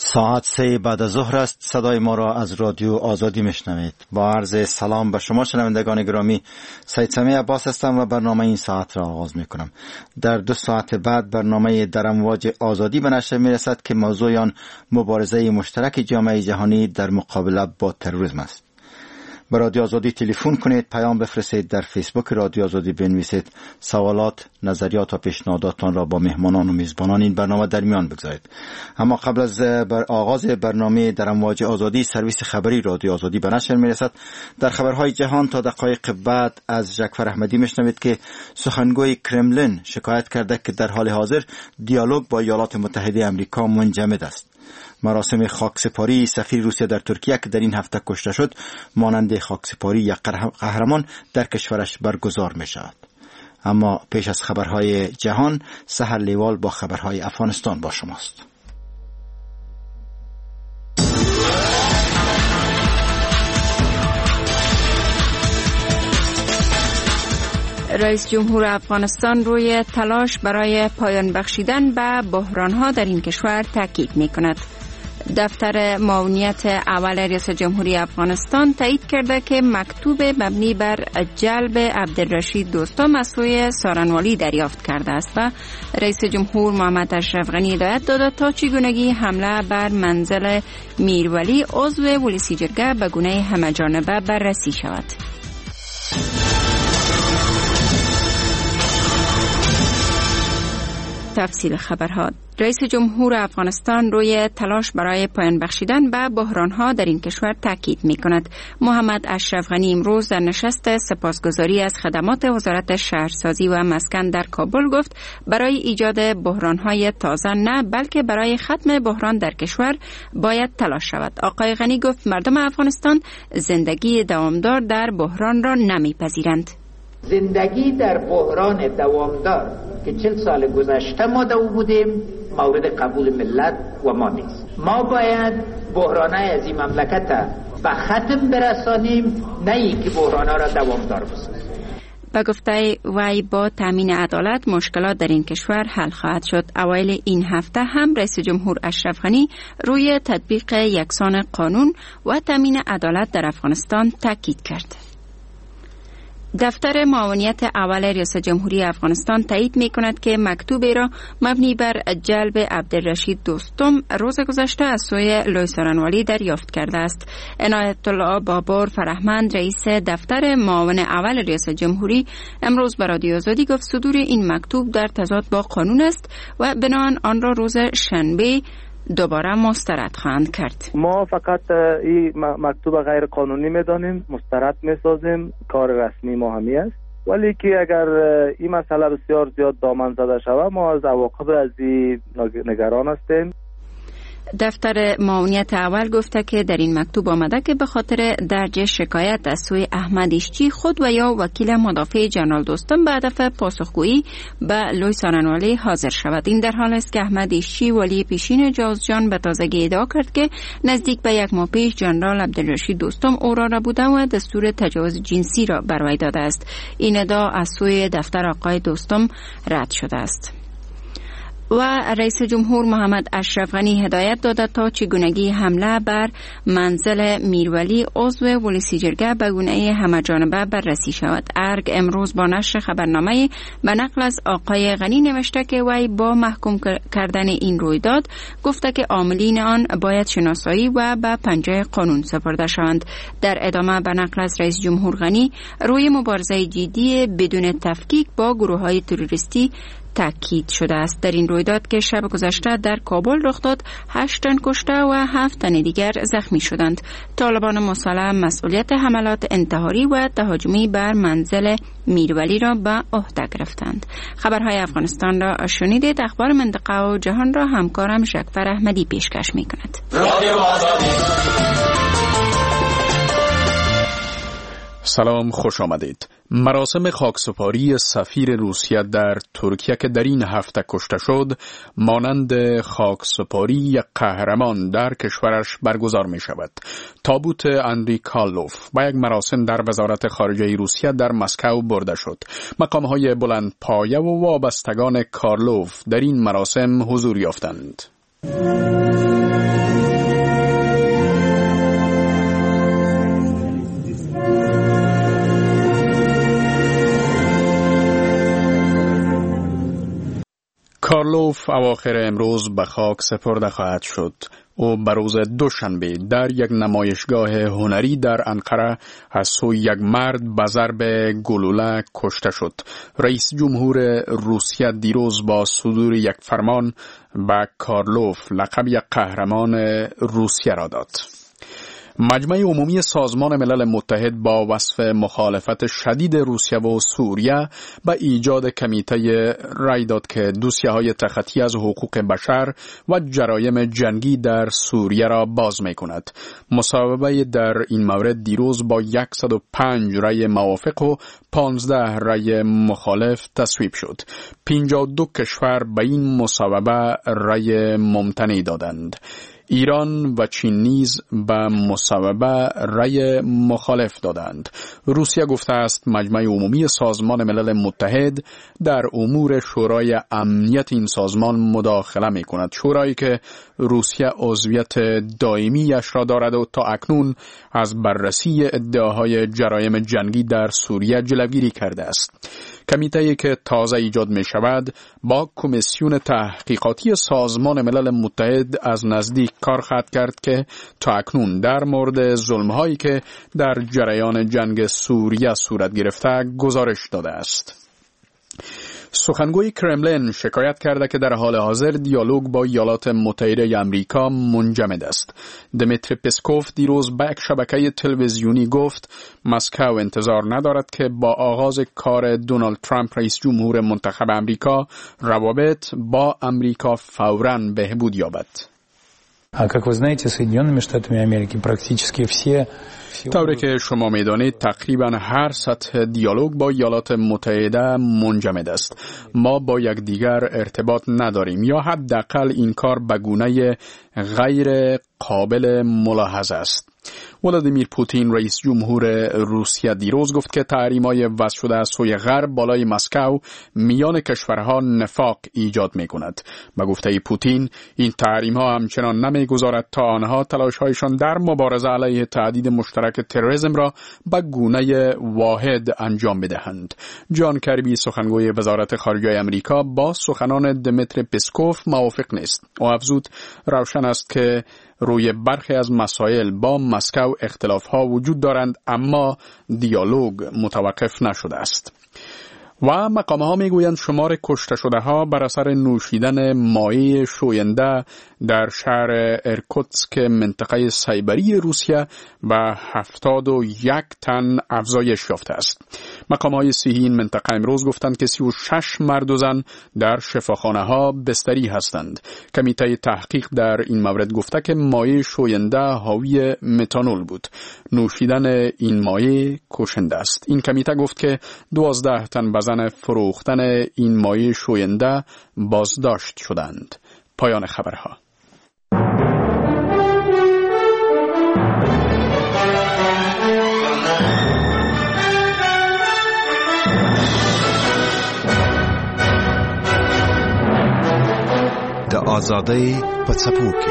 ساعت 3 بعد از ظهر است. صدای ما را از رادیو آزادی میشنوید. با عرض سلام به شما شنوندگان گرامی، سید سمیع عباس هستم و برنامه این ساعت را آغاز میکنم. در 2 ساعت بعد برنامه در امواج آزادی به نشر میرسد که موضوع آن مبارزه مشترک جامعه جهانی در مقابله با تروریسم است. به رادیو آزادی تلفن کنید، پیام بفرستید، در فیسبوک رادیو آزادی بنویسید، سوالات، نظریات و پیشنهاداتتان را با مهمانان و میزبانان این برنامه در میان بگذارید. اما قبل از آغاز برنامه در امواج آزادی، سرویس خبری رادیو آزادی به نشر میرسد. در خبرهای جهان تا دقایق بعد از جعفر احمدی میشنوید که سخنگوی کرملین شکایت کرده که در حال حاضر دیالوگ با ایالات متحده آمریکا منجمد است. مراسم خاکسپاری سفیر روسیه در ترکیه که در این هفته کشته شد، مانند خاکسپاری یک قهرمان در کشورش برگزار می شود. اما پیش از خبرهای جهان، سحر لیوال با خبرهای افغانستان با شماست. رئیس جمهور افغانستان روی تلاش برای پایان بخشیدن به بحران‌ها در این کشور تاکید می‌کند. دفتر معاونیت اول ریاست جمهوری افغانستان تایید کرده که مکتوب مبنی بر جلب عبدالرشید دوستم از سوی سارنوالی دریافت کرده است و رئیس جمهور محمد اشرف غنی هدایت داده تا چگونگی حمله بر منزل میرولی عضو ولسی جرگه به گونه همه‌جانبه بررسی شود. تفصیل خبرها. رئیس جمهور افغانستان روی تلاش برای پایان بخشیدن به بحران‌ها در این کشور تاکید می‌کند. محمد اشرف غنی امروز در نشست سپاسگزاری از خدمات وزارت شهرسازی و مسکن در کابل گفت برای ایجاد بحران‌های تازه نه، بلکه برای ختم بحران در کشور باید تلاش شود. آقای غنی گفت مردم افغانستان زندگی دوامدار در بحران را نمی‌پذیرند. زندگی در بحران دوامدار که 40 سال گذشته ما در او بودیم مورد قبول ملت و ما نیست. ما باید بحرانای از این مملکت به ختم برسانیم، نه اینکه بحرانها را دوامدار بسازیم. به گفته وی با تامین عدالت مشکلات در این کشور حل خواهد شد. اوایل این هفته هم رئیس جمهور اشرف غنی روی تطبیق یکسان قانون و تامین عدالت در افغانستان تاکید کرد. دفتر معاونیت اول ریاست جمهوری افغانستان تایید می کند که مکتوبی را مبنی بر جلب عبدالرشید دوستم روز گذشته از سوی لوی سارنوالی دریافت کرده است. عنایت الله بابور فرهمند رئیس دفتر معاون اول ریاست جمهوری امروز به رادیو آزادی گفت صدور این مکتوب در تضاد با قانون است و بنابراین آن را روز شنبه دوباره مسترد خواهند کرد. ما فقط این مکتوب غیر قانونی میدانیم، مسترد میسازیم، کار رسمی ما همی است. ولی که اگر این مسئله بسیار زیاد دامن زده شود، ما از عواقب از این نگران هستیم. دفتر معاونیت اول گفته که در این مکتوب آمده که به خاطر درج شکایت از سوی احمد ایشچی خود و یا وکیل مدافع جنرال دوستم به هدف پاسخگویی به لوی سارنوالی حاضر شود. این در حال است که احمد ایشچی ولی پیشین جوزجان به تازگی ادعا کرد که نزدیک به 1 ماه پیش جنرال عبدالرشید دوستم او را بوده و دستور تجاوز جنسی را بر وی داده است. این ادعا از سوی دفتر آقای دوستم رد شده است. و رئیس جمهور محمد اشرف غنی هدایت داده تا چگونگی حمله بر منزل میرولی عضو ولسی جرگه به گونه همه‌جانبه بررسی شود. ارگ امروز با نشر خبرنامه به نقل از آقای غنی نوشته که وی با محکوم کردن این رویداد گفته که عاملین آن باید شناسایی و به پنجه قانون سپرده شوند. در ادامه به نقل از رئیس جمهور غنی روی مبارزه جدی بدون تفکیک با گروه‌های تروریستی تاکید شده است. در این رویداد که شب گذشته در کابل رخ داد 8 تن کشته و 7 تن دیگر زخمی شدند. طالبان مسلح مسئولیت حملات انتحاری و تهاجمی بر منزل میرولی را به عهده گرفتند. خبرهای افغانستان را شنیدید. اخبار منطقه و جهان را همکارم جعفر احمدی پیشکش می کند. سلام، خوش آمدید. مراسم خاکسپاری سفیر روسیه در ترکیه که در این هفته کشته شد مانند خاکسپاری یک قهرمان در کشورش برگزار می شود. تابوت اندری کارلوف با یک مراسم در وزارت خارجه روسیه در مسکو برده شد. مقامهای بلند پایه و وابستگان کارلوف در این مراسم حضور یافتند. اواخر امروز به خاک سپرده خواهد شد. او به روز دوشنبه در یک نمایشگاه هنری در انقره از سوی یک مرد به ضرب گلوله کشته شد. رئیس جمهور روسیه دیروز با صدور یک فرمان به کارلوف لقب یک قهرمان روسیه را داد. مجمع عمومی سازمان ملل متحد با وصف مخالفت شدید روسیه و سوریه به ایجاد کمیته رای داد که دوسیه‌های تخطی از حقوق بشر و جرایم جنگی در سوریه را باز می‌کند. مصوبه در این مورد دیروز با 105 رای موافق و 15 رای مخالف تصویب شد. 52 کشور به این مصوبه رای ممتنع دادند. ایران و چین نیز به مصوبه رای مخالف دادند. روسیه گفته است مجمع عمومی سازمان ملل متحد در امور شورای امنیت این سازمان مداخله می کند. شورایی که روسیه عضویت دائمی‌اش را دارد و تا اکنون از بررسی ادعاهای جرایم جنگی در سوریه جلوگیری کرده است. کمیته‌ای که تازه ایجاد می شود با کمیسیون تحقیقاتی سازمان ملل متحد از نزدیک کار خواهد کرد که تا اکنون در مورد ظلم‌هایی که در جریان جنگ سوریه صورت گرفته گزارش داده است. سخنگوی کرملین شکایت کرده که در حال حاضر دیالوگ با ایالات متحده آمریکا منجمد است. دمیتری پسکوف دیروز به یک شبکه تلویزیونی گفت مسکو انتظار ندارد که با آغاز کار دونالد ترامپ رئیس جمهور منتخب آمریکا روابط با آمریکا فوراً بهبود یابد. Как вы знаете, Соединенными Штатами Америки практически все طوری که شما میدانید تقریبا هر سطح دیالوگ با ایالات متحده منجمد است. ما با یکدیگر ارتباط نداریم یا حداقل این کار به گونه غیر قابل ملاحظه است. ولادیمیر پوتین رئیس جمهور روسیه دیروز گفت که تحریم‌های وضع شده از سوی غرب بالای مسکو میان کشورها نفاق ایجاد می‌کند. به گفته پوتین این تحریم‌ها همچنان نمی‌گذارد تا آنها تلاش‌هایشان در مبارزه علیه تهدید مشترک تروریسم را به گونه واحد انجام بدهند. جان کربی سخنگوی وزارت خارجه آمریکا با سخنان دمیتری پسکوف موافق نیست. او افزود روشن است که روی برخی از مسائل با مسکو اختلاف‌ها وجود دارند اما دیالوگ متوقف نشده است. و مقام‌ها میگویند شمار کشته شده‌ها بر اثر نوشیدن مایع شوینده در شهر ارکوتسک منطقه سیبری روسیه به 71 تن افزایش یافته است. مقام‌های صحی این منطقه امروز گفتند که 36 مرد و زن در شفاخانه‌ها بستری هستند. کمیته تحقیق در این مورد گفته که مایع شوینده حاوی متانول بود. نوشیدن این مایع کشنده است. این کمیته گفت که 12 تن بزن فروختن این مایع شوینده بازداشت شدند. پایان خبرها. د آزادۍ په څپو کې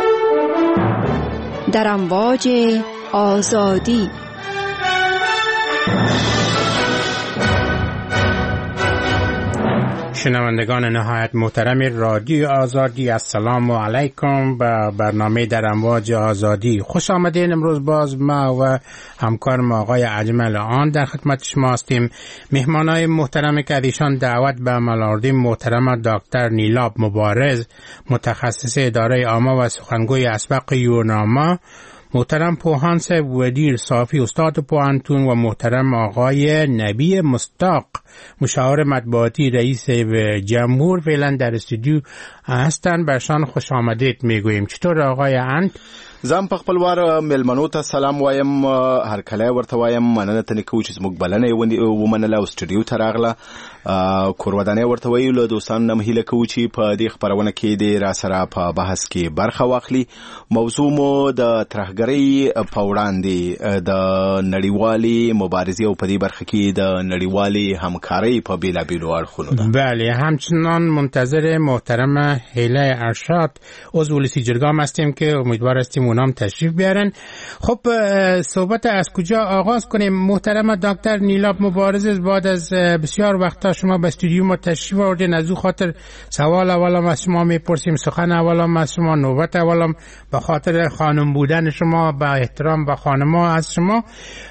در امواج آزادی. شنوندگان نهایت محترم رادیو آزادی، السلام علیکم. به برنامه در امواج آزادی خوش آمدین. امروز باز ما و همکارم آقای اجمل آن در خدمت شما هستیم. مهمانای محترم که ایشان دعوت به عمل محترم دکتر نیلاب مبارز، متخصص اداره عامه و سخنگوی اسبق یوناما، محترم پوهانس ودیر صافی استاد پوهنتون و محترم آقای نبی مستاق مشاور مطبوعاتی رئیس جمهور فعلا در استودیو هستن. برشان خوش آمدید میگوییم. چطور آقای انت؟ زم په خپل وار ملمنو ته سلام وایم، هر کله ورته وایم مننه ته کوم چې زموږ بلنه ومنله او استودیو ته راغله. کورودانه ورته ویلو دوستان نم هیله کوو چې په دې خبرونه کې د را سره په بحث کې برخه واخلي. موضوع مو د ترهګرۍ په وړاندې د نړیوالې مبارزې او په دې برخه کې د نړیوالې همکارۍ په بیلابیلو اړخونو ده. بله، همچنان منتظر محترم هیله ارشاد عضو ولسی جرگه هستیم که امیدوار هستیم اونام تشریف بیارن. خب صحبت از کجا آغاز کنیم؟ محترم دکتر نیلاب مبارز، بعد از بسیار وقتا شما به استودیو ما تشریف آوردین، از او خاطر سوال اولام از شما میپرسیم، سخن اولام از شما، نوبت اولام به خاطر خانم بودن شما، با احترام به خانم‌ها از شما.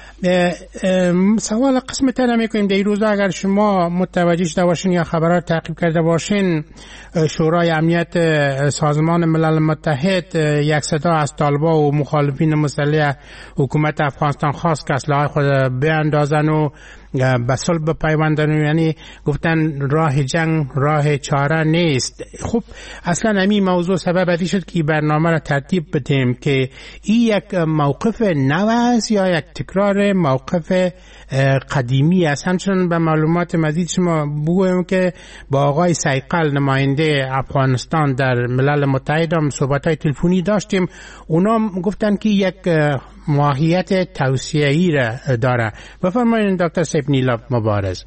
سوال قسم تر میکنیم در این روزا اگر شما متوجه شده باشین یا خبرات تعقیب کرده باشین، شورای امنیت سازمان ملل متحد یک صدا از طالبان و مخالفین مسلح حکومت افغانستان خواست که اسلحه خود بیاندازن و به صلح بپیوندن، یعنی گفتن راه جنگ راه چاره نیست. خب اصلا همین موضوع سبب ادی شد که برنامه را ترتیب بدیم که این یک موقف نو است یا یک تکرار موقف قدیمی است. همچنین به معلومات مزید شما بگویم که با آقای سیقل نماینده افغانستان در ملل متحد هم صحبت‌های تلفنی داشتیم، اونا گفتن که یک ماهیت توصیه‌ای را داره. بفرمایید دکتر سیب نیلاب مبارز.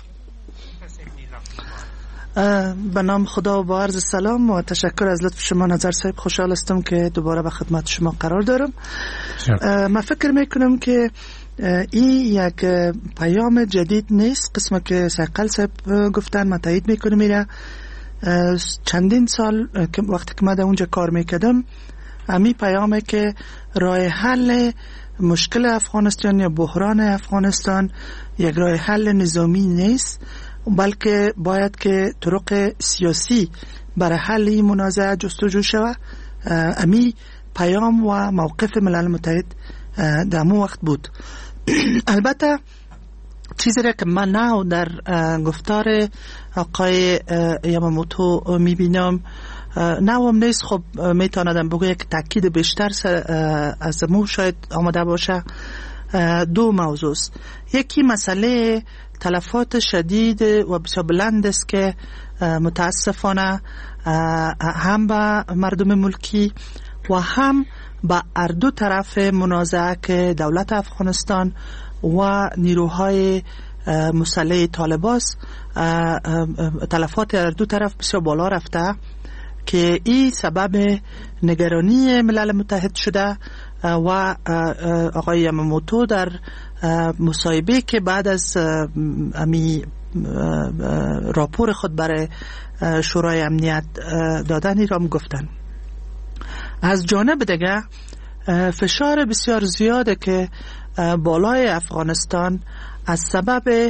به نام خدا و با عرض سلام و تشکر از لطف شما نظر صاحب. خوشحال هستم که دوباره به خدمت شما قرار دارم. من فکر میکنم که این یک پیام جدید نیست. قسمه که سیقل صاحب گفتن من تایید میکنم. میره چندین سال که وقتی که من در اونجا کار میکردم، امی پیامه که راه حل مشکل افغانستان یا بحران افغانستان یک راه حل نظامی نیست، بلکه باید که طرق سیاسی برای حل این منازعه جستجو شود. امی پیام و موقف ملل متحد در همون وقت بود. البته چیزی را که من نو در گفتار آقای یاماموتو میبینم نوام نیست. خب میتوانم بگویم یک تاکید بیشتر از مو شاید آمده باشه. دو موضوع است. یکی مسئله تلفات شدید و بسیار بلند است که متاسفانه هم به مردم ملکی و هم به هر دو طرف منازعه که دولت افغانستان و نیروهای مسلح طالباست، تلفات هر دو طرف بسیار بالا رفته که این سبب نگرانی ملل متحد شده. و آقای یاماموتو در مصاحبه که بعد از امی راپور خود برای شورای امنیت دادن را گفتن. از جانب دیگه فشار بسیار زیاده که بالای افغانستان از سبب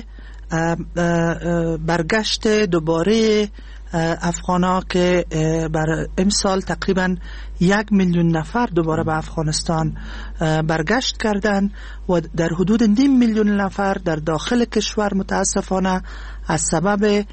برگشت دوباره افغانا که بر امسال تقریبا 1,000,000 نفر دوباره به افغانستان برگشت کردن و در حدود 500,000 نفر در داخل کشور متاسفانه از سبب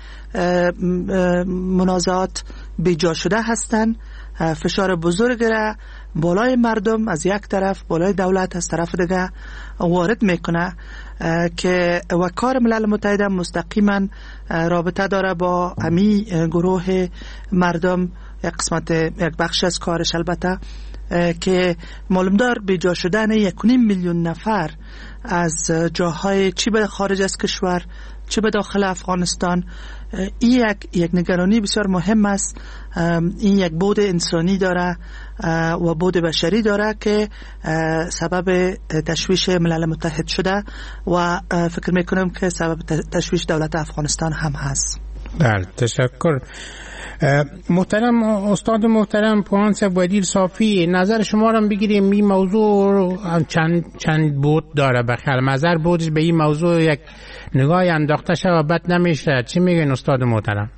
منازعات بیجا شده هستند. فشار بزرگ را بالای مردم از یک طرف، بالای دولت از طرف دیگه وارد میکنه که و کار ملل متحد مستقیما رابطه داره با امی گروه مردم. یک قسمت، یک بخش از کارش البته که معلومدار بیجا شدن 1,500,000 نفر از جاهای چی به خارج از کشور چه به داخل افغانستان، این یک نگرانی بسیار مهم است. این یک بود انسانی داره و بود بشری داره که سبب تشویش ملل متحد شده و فکر میکنم که سبب تشویش دولت افغانستان هم هست. بله، تشکر. محترم استاد محترم پوان صاحب ودیر صافی، نظر شما را بگیریم. این موضوع چند بود داره بخیر نظر بودش به این موضوع یک نگاه انداخته شد و بد نمیشه. چی میگن استاد محترم؟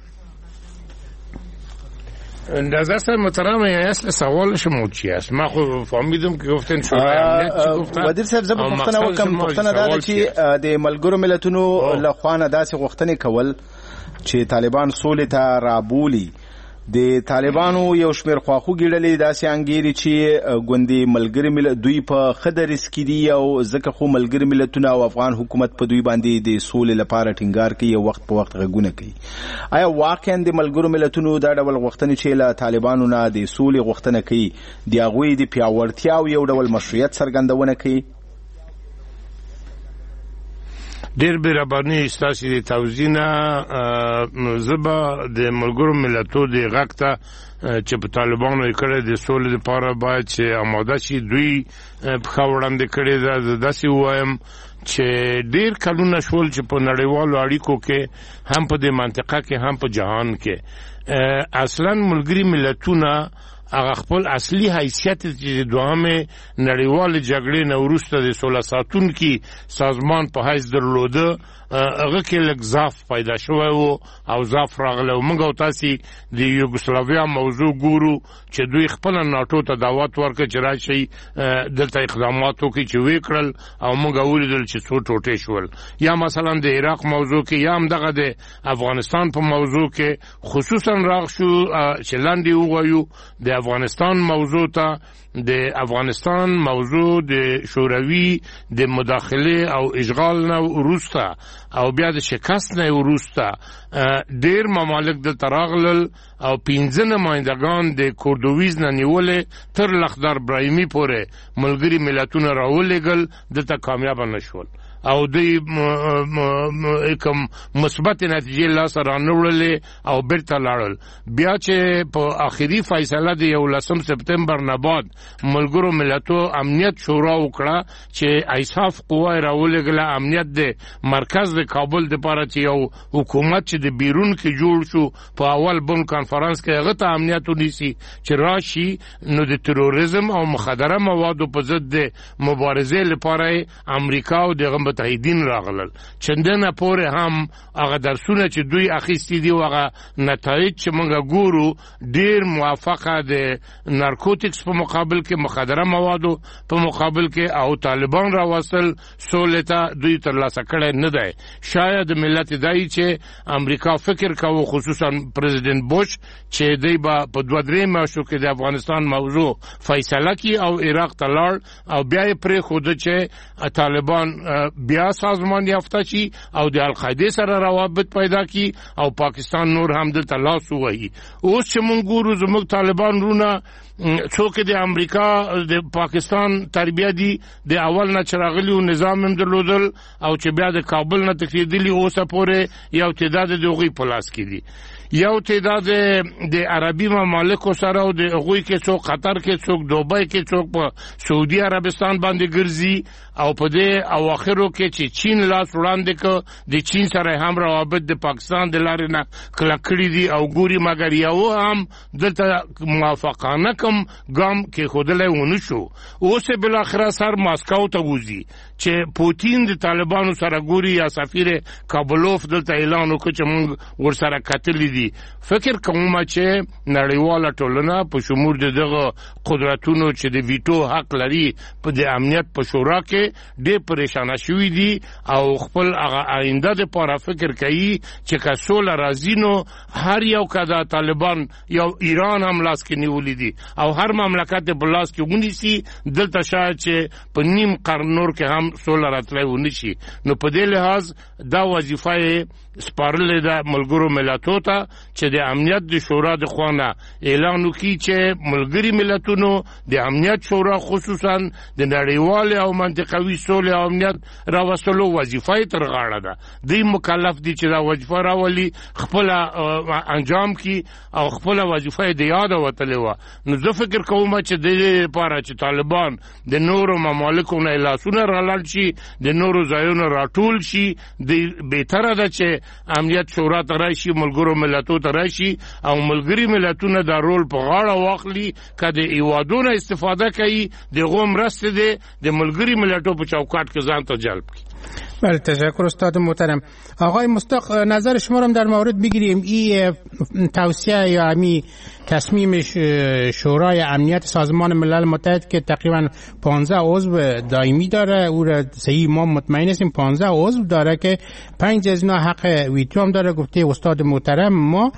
نظر محترم اصل سوال شما چی است؟ من خود فهمیدم که گفتن شورای امنیت چی گفتن. ودیر صاحب زه پوښتنه وکم، پوښتنه دا ده چې د ملګرو ملتونو له خوا نه داسې غوښتنې کول چې طالبان سولې ته رابولي. د طالبانو یو شمېر خواخوږي ډلې داسې انګیري چې ګوندې ملګري ملت دوی په ښه دریځ کې دي او ځکه خو ملګري ملتونه او افغان حکومت په دوی باندې د سولې لپاره ټینګار کوي او وخت په وخت غږونه کوي. آیا واقعا د ملګرو ملتونو دا ډول غوښتنې چې له طالبانو نه د سولې غوښتنه کوي د هغوی د پیاوړتیا او یو ډول مشروعیت څرګندونه کوي؟ ډیر برابرنی استاسي د توزینه زبا د ملګرو ملتونو د غاکته چې په طالبانو یې کړی د سولې لپاره باید چې آماده شي دوی په وړاندې کړی دا داسې وایم چې ډیر کلونه شول چې په نړیوالو اړیکو کې هم په دې منطقه کې هم په جهان کې اصلا ملګري ملتونه هغه خپل اصلي حیثیت چې دوامه نړیوال جګړې نه وروسته د سوله ساتونکي سازمان په حیث درلوده هغه کې لږ ضعف پیدا شوی و او ضعف راغلی و. موږ او تاسې د یوګسلاویا موضوع ګورو چې دوی خپله ناټو ته دعوت ورکړه چې راشئ دلته اقدامات وکړي چې ویې کړل او موږ ولیدل چې څو ټوټې شول. یا مثلا د عراق موضوع کې یا همدغه د افغانستان په موضوع کې خصوصا راغ شو چې لاندې ووایو د افغانستان موضوع ته د افغانستان موضوع د شوروي د مداخله او اشغال نه وروسته او بیا د شکست نه وروسته ډیر ممالک د تراغلل او 15 نمائندگان د کوردویز نه نیولې تر لخدر ابراهیمی پورې ملګری ملتونه راولېګل دته کامیاب نشول او دوی کوم مثبت نتیجې لاس رانوړلې او بیرته لاړل. بیا چې په آخري فیصله د 11 سپتمبر نه بعد ملګرو ملتونو امنیت شورا وکړه چې ایساف قوه راولېګله امنیت د مرکز د کابل د لپاره چې یو حکومت چې د بیرون کې جوړ شو په اول بن کانفرنس کې هغه ته امنیت ونیسي چې راشي نو د تروریزم او مخدره موادو په ضد د مبارزې لپاره امریکا او د متحدین راغلل. چندنه پورې هم هغه درسونه چې دوی اخیستي دي او هغه نتایج چې موږ ګورو ډیر موافقه د نارکوټکس په مقابل کې مخدره موادو په مقابل کې او طالبان راوصل سولې ته دوی ترلاسه کړی نه دی. شاید ملت دای چې امریکا فکر کوي خصوصا پریزیدنت بوش چې دی با په 2-3 میاشتو کې د افغانستان موضوع فیصله کی او عراق ته لاړ او بیا یې پرې خود چې طالبان بیا سازمان یافته شي او د القاعده سره روابط پیدا کی او پاکستان نور هم دلته لاس ووهي. اوس چې مونږ ګورو زموږ طالبان رونه څوک د امریکا د پاکستان تربیه دي د اول نه چراغلی نظام هم درلودل او چې بیا د کابل نه تکلیدلی اوسه پورې یو تعداد د هغوی په لاس کې دي. یو تعداد د عربي ممالکو سره او د هغوی کې څوک قطر کې څوک دوبۍ کې څوک په سعودي عربستان باندې ګرځي او په دې اواخرو کې چې چین لاس وړاندې ک د چین سره هم روابط د پاکستان د لارې نه کلکړي دي او ګوري مګر یو هم دلته موافقانه کم ګام کې خودلې ونه شو. اوس بل اخر سر ماسکو ته وځي چې پوتین د طالبانو سره ګوري یا سفیر کابلوف دلته اعلان وکړ چې موږ ورسره کتلې دي. فکر کوم چې نړیواله ټولنه په شمول دغه قدرتونو چې د ویټو حق لري په د امنیت په شورا کې ډېر پریشان شوي دي او خپل آینده لپاره فکر کوي چې که سوله راځي نو هر یو کده طالبان یو ایران هم لاس کې نیولې دي او هر مملکت په لاس کې ونیسي دلته شاید چې په نیم قرن نور کې هم سوله راتلی ونشي. نو په دې لحاظ دا وظیفه سپارلې ده ملګرو ملتونو ته چې د امنیت د شورا د خوانه اعلان وکړي چې ملګري ملتونو د امنیت شورا خصوصا د نړیوال او منطقوي سولې او امنیت راوستلو وظیفه یې تر غاړه ده. دوی مکلف دي چې دا وظیفه راولي خپل انجام کړي او خپل وظیفه یې د یاده وتلې وه. نو زه فکر کوم چې د دې لپاره چې طالبان د نورو ممالکو نه لاسونه رالاړ شي د نورو ځایونو راټول شي د بهتره ده چې امنیت شورا ته راشي ملګرو ملتونو ته راشي او ملګري ملتونه دا رول په غاړه واخلي که د ایوادونو استفاده کوي دغه مرسته ده د ملګري ملتونو په چوکاټ کې ځان ته جلب کړي. بله تشکر استاد محترم. آقای مصدق نظر شما رو در مورد بگیریم. این توصیه یا امی تصمیم شورای امنیت سازمان ملل متحد که تقریبا 15 عضو دائمی داره او را صحیح ما مطمئن هستیم 15 عضو داره که 5 از اینا حق ویتو هم داره گفته استاد محترم ما.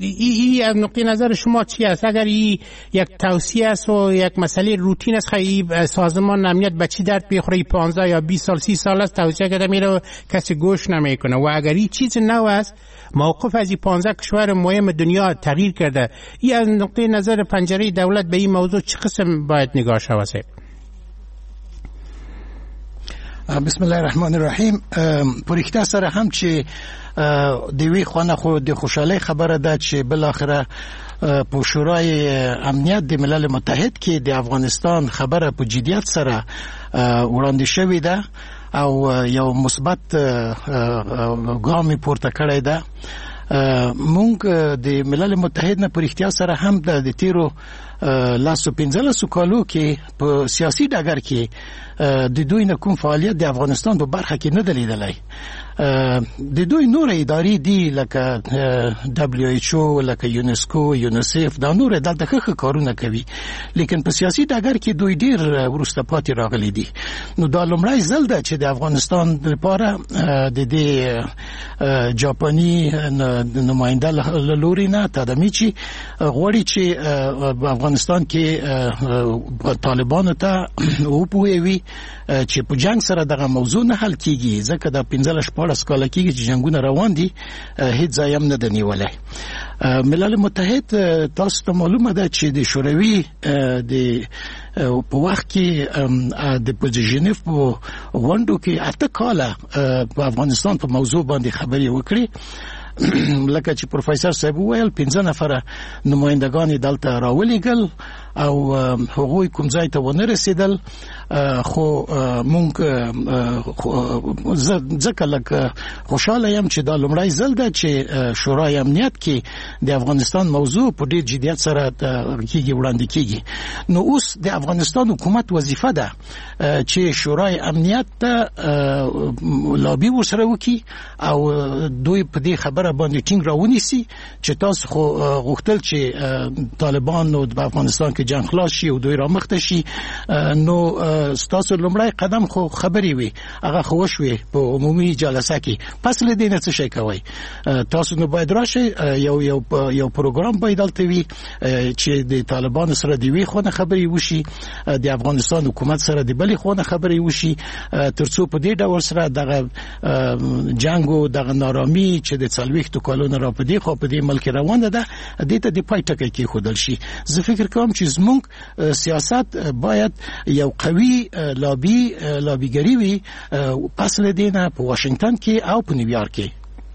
این از نقطه نظر شما چی است؟ اگر این یک توصیه است و یک مسئله روتین است خیلی سازمان امنیت به چی درد بخوره 15 یا 20 سال 30 سال است توصیه کرده میره کسی گوش نمیکنه و اگر این چیز نو است موقف از این 15 کشور مهم دنیا تغییر کرده. این از نقطه نظر پنجره دولت به این موضوع چه قسم باید نگاه شود؟ بسم الله الرحمن الرحیم. پرېخته سره هم چې د وی خونه خو د خوشحالۍ خبره ده چې بالاخره په شورای امنیت د ملل متحد کې د افغانستان خبره په جدیت سره وړاندې شوې ده او یو مثبت ګام پورته کړی ده. مونږ د ملل متحد نه پرېختیا سره هم د تیرو 15 کالو کې په سیاسي ډګر کې د دوی نه کوم فعالیت د افغانستان په برخه کې نه دلیدلی. د دوی نور ادارې دي لکه WHO، لکه یونسکو، یونیسف، دا نور دلته ښه کارونه کوي، لیکن په سیاسي ډګر کې دوی ډیر وروسته پاتې راغلي دي. نو دا لومړی ځل ده چې د افغانستان لپاره د دې جاپاني نماینده له لوري نه تادمیچی غواړي چې افغانستان کې طالبانو ته وپوهوي چې په جنگ سره دغه موضوع نه حل کیږي، ځکه دا 15-14 کال کېږي چې جنگونه روان دي، هیڅ ځای هم نه دی نیولی. ملل متحد تاسو ته معلومه ده چې د شوروي د په وخت کې د ژنیف په غونډو کې 8 کاله په افغانستان په موضوع باندې خبرې وکړي. لکه چې پروفیسور صاحب وویل 15 نفره نمایندگان دلته راولېږل او هغوی کوم ځای ته ونه رسېدل، خو مونږ ځکه لکه خوشحاله یم چې دا لومړی ځل ده چې شورای امنیت کې د افغانستان موضوع په ډېر جدیت سره کېږي، وړاندې کېږي. نو اوس د افغانستان حکومت وظیفه ده چې شورای امنیت ته لابي ورسره وکړي او دوی په دې خبره باندې ټینګ راونیسي چې تاسو خو غوښتل چې طالبان نو د افغانستان کې جنگ خلاص شي او دوی را مخته شي، نو تاسو لومړی قدم خو خبرې وي هغه خو وشوي په عمومي جلسه کې، پس له دې نه څه شي کوي؟ تاسو نو باید راشي یو پروګرام باید دلته وي چې د طالبان سره د وی خونه خبرې وشي، د افغانستان حکومت سره د بلې خونه خبرې وشي، ترڅو په دې ډول سره دغه جنگ او دغه نارامي چې د 40 کالونو را پدې خو په دې ملک روانه ده دې ته د پای ټکی کې خودل شي. زه فکر کوم چې زموږ سیاست باید یو قوي لابیګری وي، پس له دې نه په واشنگتن کې او په نیویورک کې.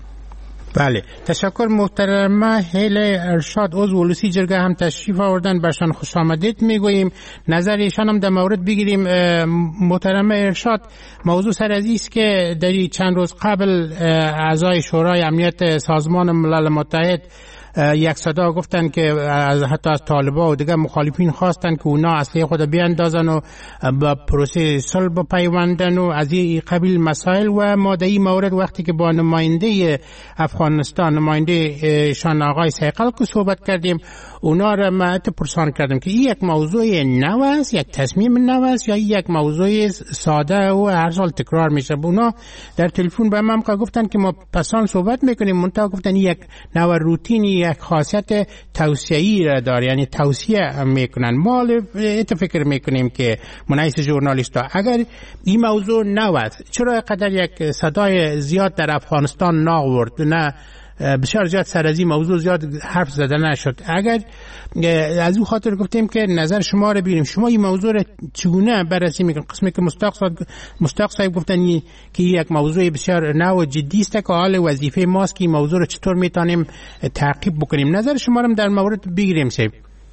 بله، تشکر محترمه هیله ارشاد عضو ولسی جرگه هم تشریف آوردن، برشان خوش آمدید میگوییم. نظر ایشان هم در مورد بگیریم. محترمه ارشاد، موضوع سر از است که در چند روز قبل اعضای شورای امنیت سازمان ملل متحد یک صدا گفتن که حتی از طالبان و دیگر مخالفین خواستن که اونا اسلحه خود بیاندازن و با پروسه صلح بپیوندن و از این قبیل مسائل. و ما در این مورد وقتی که با نماینده افغانستان، نماینده شان آقای سیقل که صحبت کردیم، اونا را ما پرسان کردم که این یک موضوع نو است، یک تصمیم نو است یا یک موضوع ساده و هر سال تکرار میشه. اونا در تلفن به من گفتن که ما پسان صحبت میکنیم، منتها گفتن یک نوع روتینی، یک خاصیت توصیه‌ای را داره، یعنی توصیه میکنن. ما فکر میکنیم که منایس ژورنالیستا اگر این موضوع نو است، چرا قدر یک صدای زیاد در افغانستان ناورد، نه بسیار زیاد سر از این موضوع زیاد حرف زده نشد؟ اگر از اون خاطر گفتیم که نظر شما رو بگیریم، شما این موضوع رو چگونه بررسی میکنید؟ قسمی که مشتاق صاحب گفتن که یک موضوع بسیار نو و جدی است که حال وظیفه ماست که این موضوع رو چطور میتونیم تعقیب بکنیم. نظر شما رو در مورد بگیریم صاحب.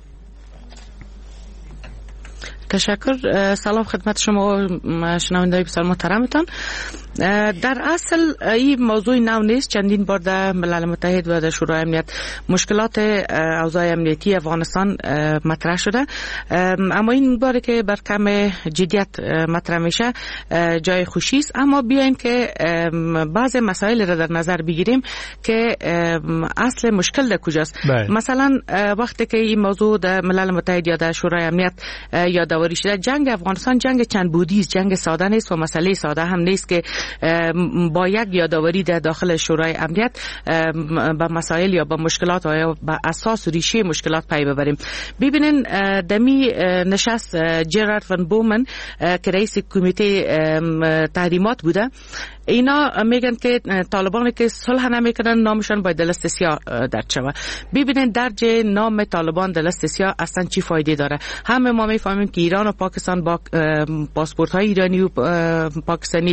تشکر. سلام خدمت شما شنوندگان بسیار محترمتان. در اصل این موضوع نو نیست، چندین بار در ملل متحد و در شورای امنیت مشکلات اوضاع امنیتی افغانستان مطرح شده، اما این باره که بر کم جدیت مطرح میشه جای خوشی است. اما بیایم که بعض مسائل را در نظر بگیریم که اصل مشکل در کجاست. مثلا وقتی که این موضوع در ملل متحد یا در شورای امنیت یادآوری شده، جنگ افغانستان جنگ چند بودی است، جنگ ساده نیست و مسئله ساده هم نیست که با یک یادآوری در داخل شورای امنیت به مسائل یا به مشکلات و یا به اساس ریشه مشکلات پی ببریم. ببینین دمی نشست جرارد فان بومن که رئیس کمیته تحریمات بوده، اینا میگن که طالبان که صلح نمیکنن نامشون باید دلست سیاه درد شود. ببینید درج نام طالبان دلست سیاه اصلا چی فایده داره؟ همه ما میفهمیم که ایران و پاکستان با پاسپورت های ایرانی و پاکستانی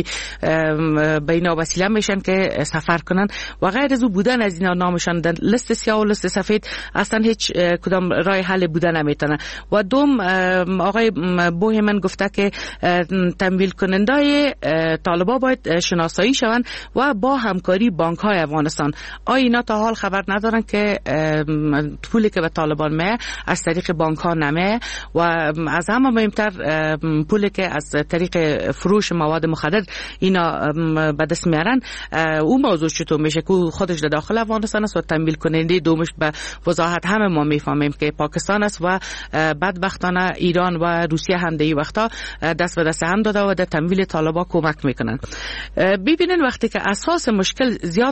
به اینا وسیله میشن که سفر کنن و غیر از او بودن از اینا نامشون دلست سیاه و لست سفید اصلا هیچ کدام راه حل بودن نمیتونه. و دوم آقای بوهمن گفته که تمویل کننده طالبان باید شناسایی شوند و با همکاری بانک های افغانستان. آیا اینا تا حال خبر ندارن که پولی که به طالبان میه از طریق بانک ها نمیه و از همه مهمتر پولی که از طریق فروش مواد مخدر اینا به دست میارن، اون موضوع چطور میشه که خودش در داخل افغانستان است و تمویل کننده دومش به وضاحت همه ما میفهمیم که پاکستان است و بدبختانه ایران و روسیه هم در این وقتا دست به دست هم داده و در تمویل طالبان کمک میکنن. ببینین وقتی که اساس مشکل زیاد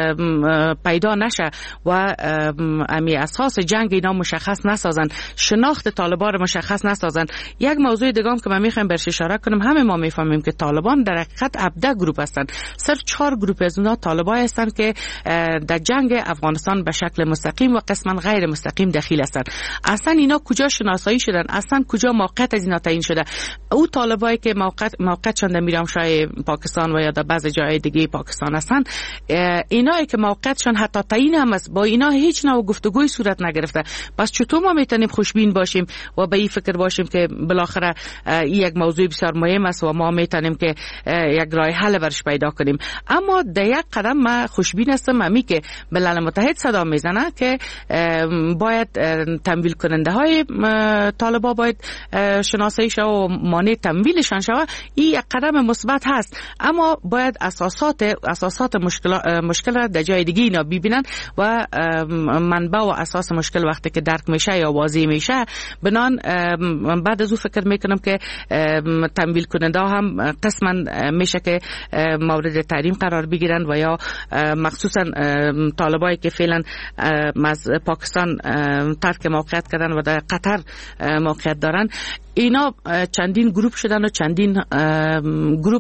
پیدا نشه و امی اساس جنگ اینا مشخص نسازن، شناخت طالبان رو مشخص نسازن. یک موضوع دیگه هم که من میخوام برش اشاره کنم، همه ما میفهمیم که طالبان در حقیقت 17 گروه هستن، صرف 4 گروه از اونها طالبان هستن که در جنگ افغانستان به شکل مستقیم و قسما غیر مستقیم دخیل هستن. اصلا اینا کجا شناسایی شدن؟ اصلا کجا موقعیت از اینا تعیین شده؟ او طالبایی که موقعیتشون در میرانشاه پاکستان و یا در بعض جای دیگه پاکستان هستن، اینایی که موقعیتشون حتی تعیین هم است، با اینا هیچ نوع گفتگوی صورت نگرفته. پس چطور ما میتونیم خوشبین باشیم و به این فکر باشیم که بالاخره یک موضوع بسیار مهم است و ما میتونیم که یک راه حل برش پیدا کنیم؟ اما در یک قدم ما خوشبین هستم امی که ملل متحد صدا میزنه که باید تمویل کننده های طالبان باید شناسایی شود و مانع تمویلشان شود. این یک قدم مثبت هست، اما باید اساسات مشکل را در جای دیگه اینا ببینن و منبع و اساس مشکل وقتی که درک میشه یا واضح میشه بنان بعد از او فکر میکنم که تمویل کننده هم قسما میشه که مورد تحریم قرار بگیرن و یا مخصوصا طالبایی که فعلا از پاکستان ترک موقعیت کردن و در قطر موقعیت دارن، اینا چندین گروپ شدن و چندین گروپ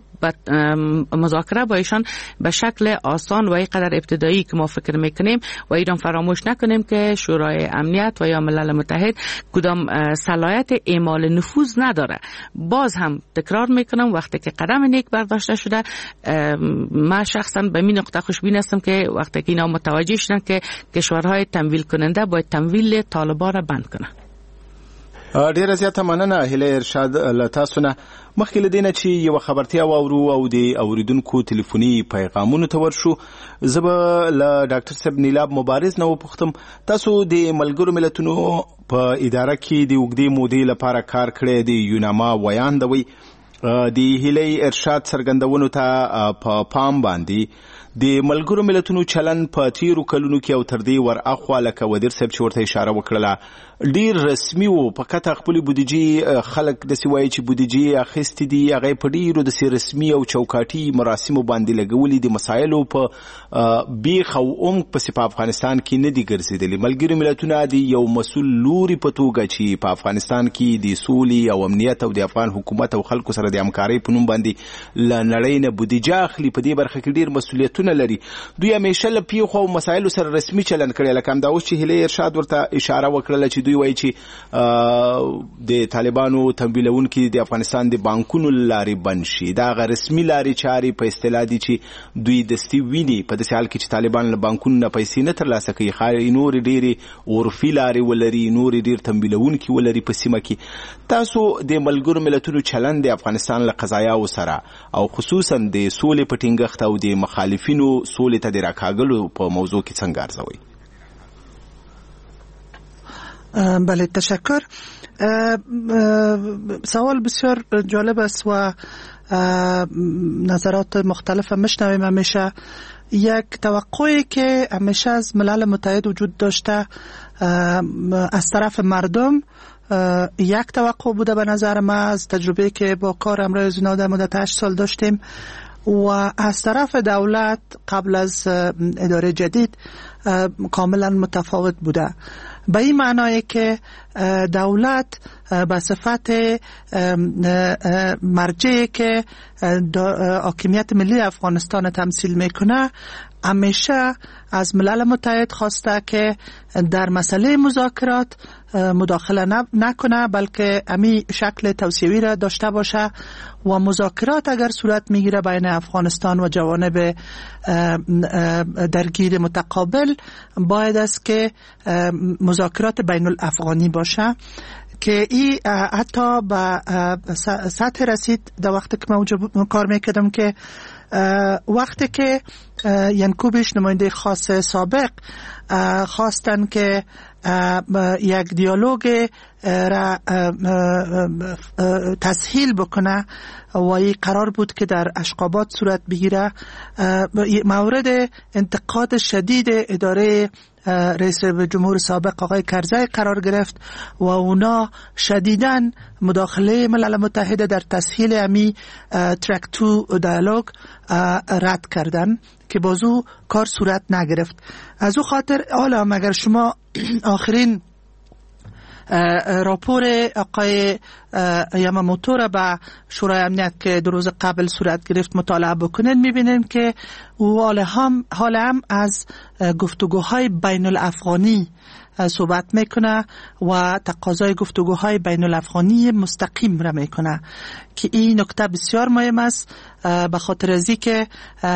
مذاکره با ایشان به شکل آسان و اینقدر ابتدایی که ما فکر میکنیم و ایران فراموش نکنیم که شورای امنیت و یا ملل متحد کدام صلاحیت اعمال نفوذ نداره. باز هم تکرار میکنم وقتی که قدم نیک برداشته شده، من شخصا به این نقطه خوشبین هستم که وقتی که اینا متوجه شدن که کشورهای تمویل کننده باید تمویل طالبان را بند کنن. ډیره زیاته مننه هیله ارشاد له تاسو نه. مخکې له دې نه چې یوه خبرتیا واورو او د اوریدونکو تلیفوني پیغامونو ته ورشو، زه به له ډاکټر صاحب نیلاب مبارز نه وپوښتم، تاسو د ملګرو ملتونو په اداره کې د اوږدې مودې لپاره کار کړی د یوناما ویاندوئ، د هیلې ارشاد څرګندونو ته په پام باندې د ملګرو ملتونو چلن په تیرو کلونو کې او تر دې ور اخوا لکه وزیر صاحب چې ورته اشاره وکړله ډیر رسمي وو، فقط خپل بودیجې خلک داسې وایي چې بودیجې اخیستې دي، هغه په ډیرو داسې رسمي او چوکاټي مراسمو باندې لګولي دي، مسایلو په بیخ او عمق پسې په افغانستان کې نه دي ګرځېدلي. ملګري ملتونه د یو مسؤل لوري په توګه چې په افغانستان کې د سولې او امنیت او د افغان حکومت او خلکو سره د همکارۍ په نوم باندې له نړۍ نه بودیجه اخلي، په دې برخه کې ډیر مسؤلیتونه لري. دوی همیشه له پیښو او مسایلو سره رسمي چلند کړی، لکه همدا اوس چې هیلې ارشاد ورته اشاره وکړله چې دوی وایي چې د طالبانو تمویلونکي د افغانستان د بانکونو لارې بند شي. دا هغه رسمي لارې چارې په اصطلاح دي چې دوی دستي ویني، په داسې حال کې چې طالبان له بانکونو نه پیسې نه ترلاسه کوي، ښایي نورې ډېرې عرفي لارې ولري، نورې ډېر تمویلونکي ولري په سیمه کې. تاسو د ملګرو ملتونو چلند د افغانستان له قضایاو سره او خصوصا د سولې په ټینګښت او د مخالفینو سولې ته د راکاږلو په موضوع کې څنګه ارزوئ؟ بله تشکر. سوال بسیار جالب است و نظرات مختلف میشنویم. همیشه یک توقعی که همیشه از ملل متحد وجود داشته از طرف مردم، یک توقع بوده به نظر من از تجربه که با کار امروز اینا در مدت 8 سال داشتیم. و از طرف دولت قبل از اداره جدید کاملا متفاوت بوده. به این معنای که دولت به صفت مرجعی که حاکمیت ملی افغانستان تمثیل میکنه همیشه از ملل متحد خواسته که در مسئله مذاکرات مداخله نکنه، بلکه امی شکل توسعوی را داشته باشه و مذاکرات اگر صورت میگیره بین افغانستان و جوانب درگیر متقابل باید است که مذاکرات بین الافغانی باشه که این حتی به سطح رسید در وقتی که من کار میکردم که وقتی که ینکوبیش نماینده خاص سابق خواستن که یک دیالوگ را تسهیل بکنه و این قرار بود که در اشقابات صورت بگیره، مورد انتقاد شدید اداره رئیس جمهور سابق آقای کرزی قرار گرفت و اونا شدیداً مداخله ملل متحد در تسهیل امی ترک تو دیالوگ رد کردن که بازو کار صورت نگرفت. از او خاطر حالا اگر شما آخرین راپور آقای یاماموتو را به شورای امنیت که دو روز قبل صورت گرفت مطالعه بکنید میبینین که او حال هم از گفتگوهای بین الافغانی صحبت میکنه و تقاضای گفتگوهای بین الافغانی مستقیم را میکنه که این نکته بسیار مهم است به خاطر ازی که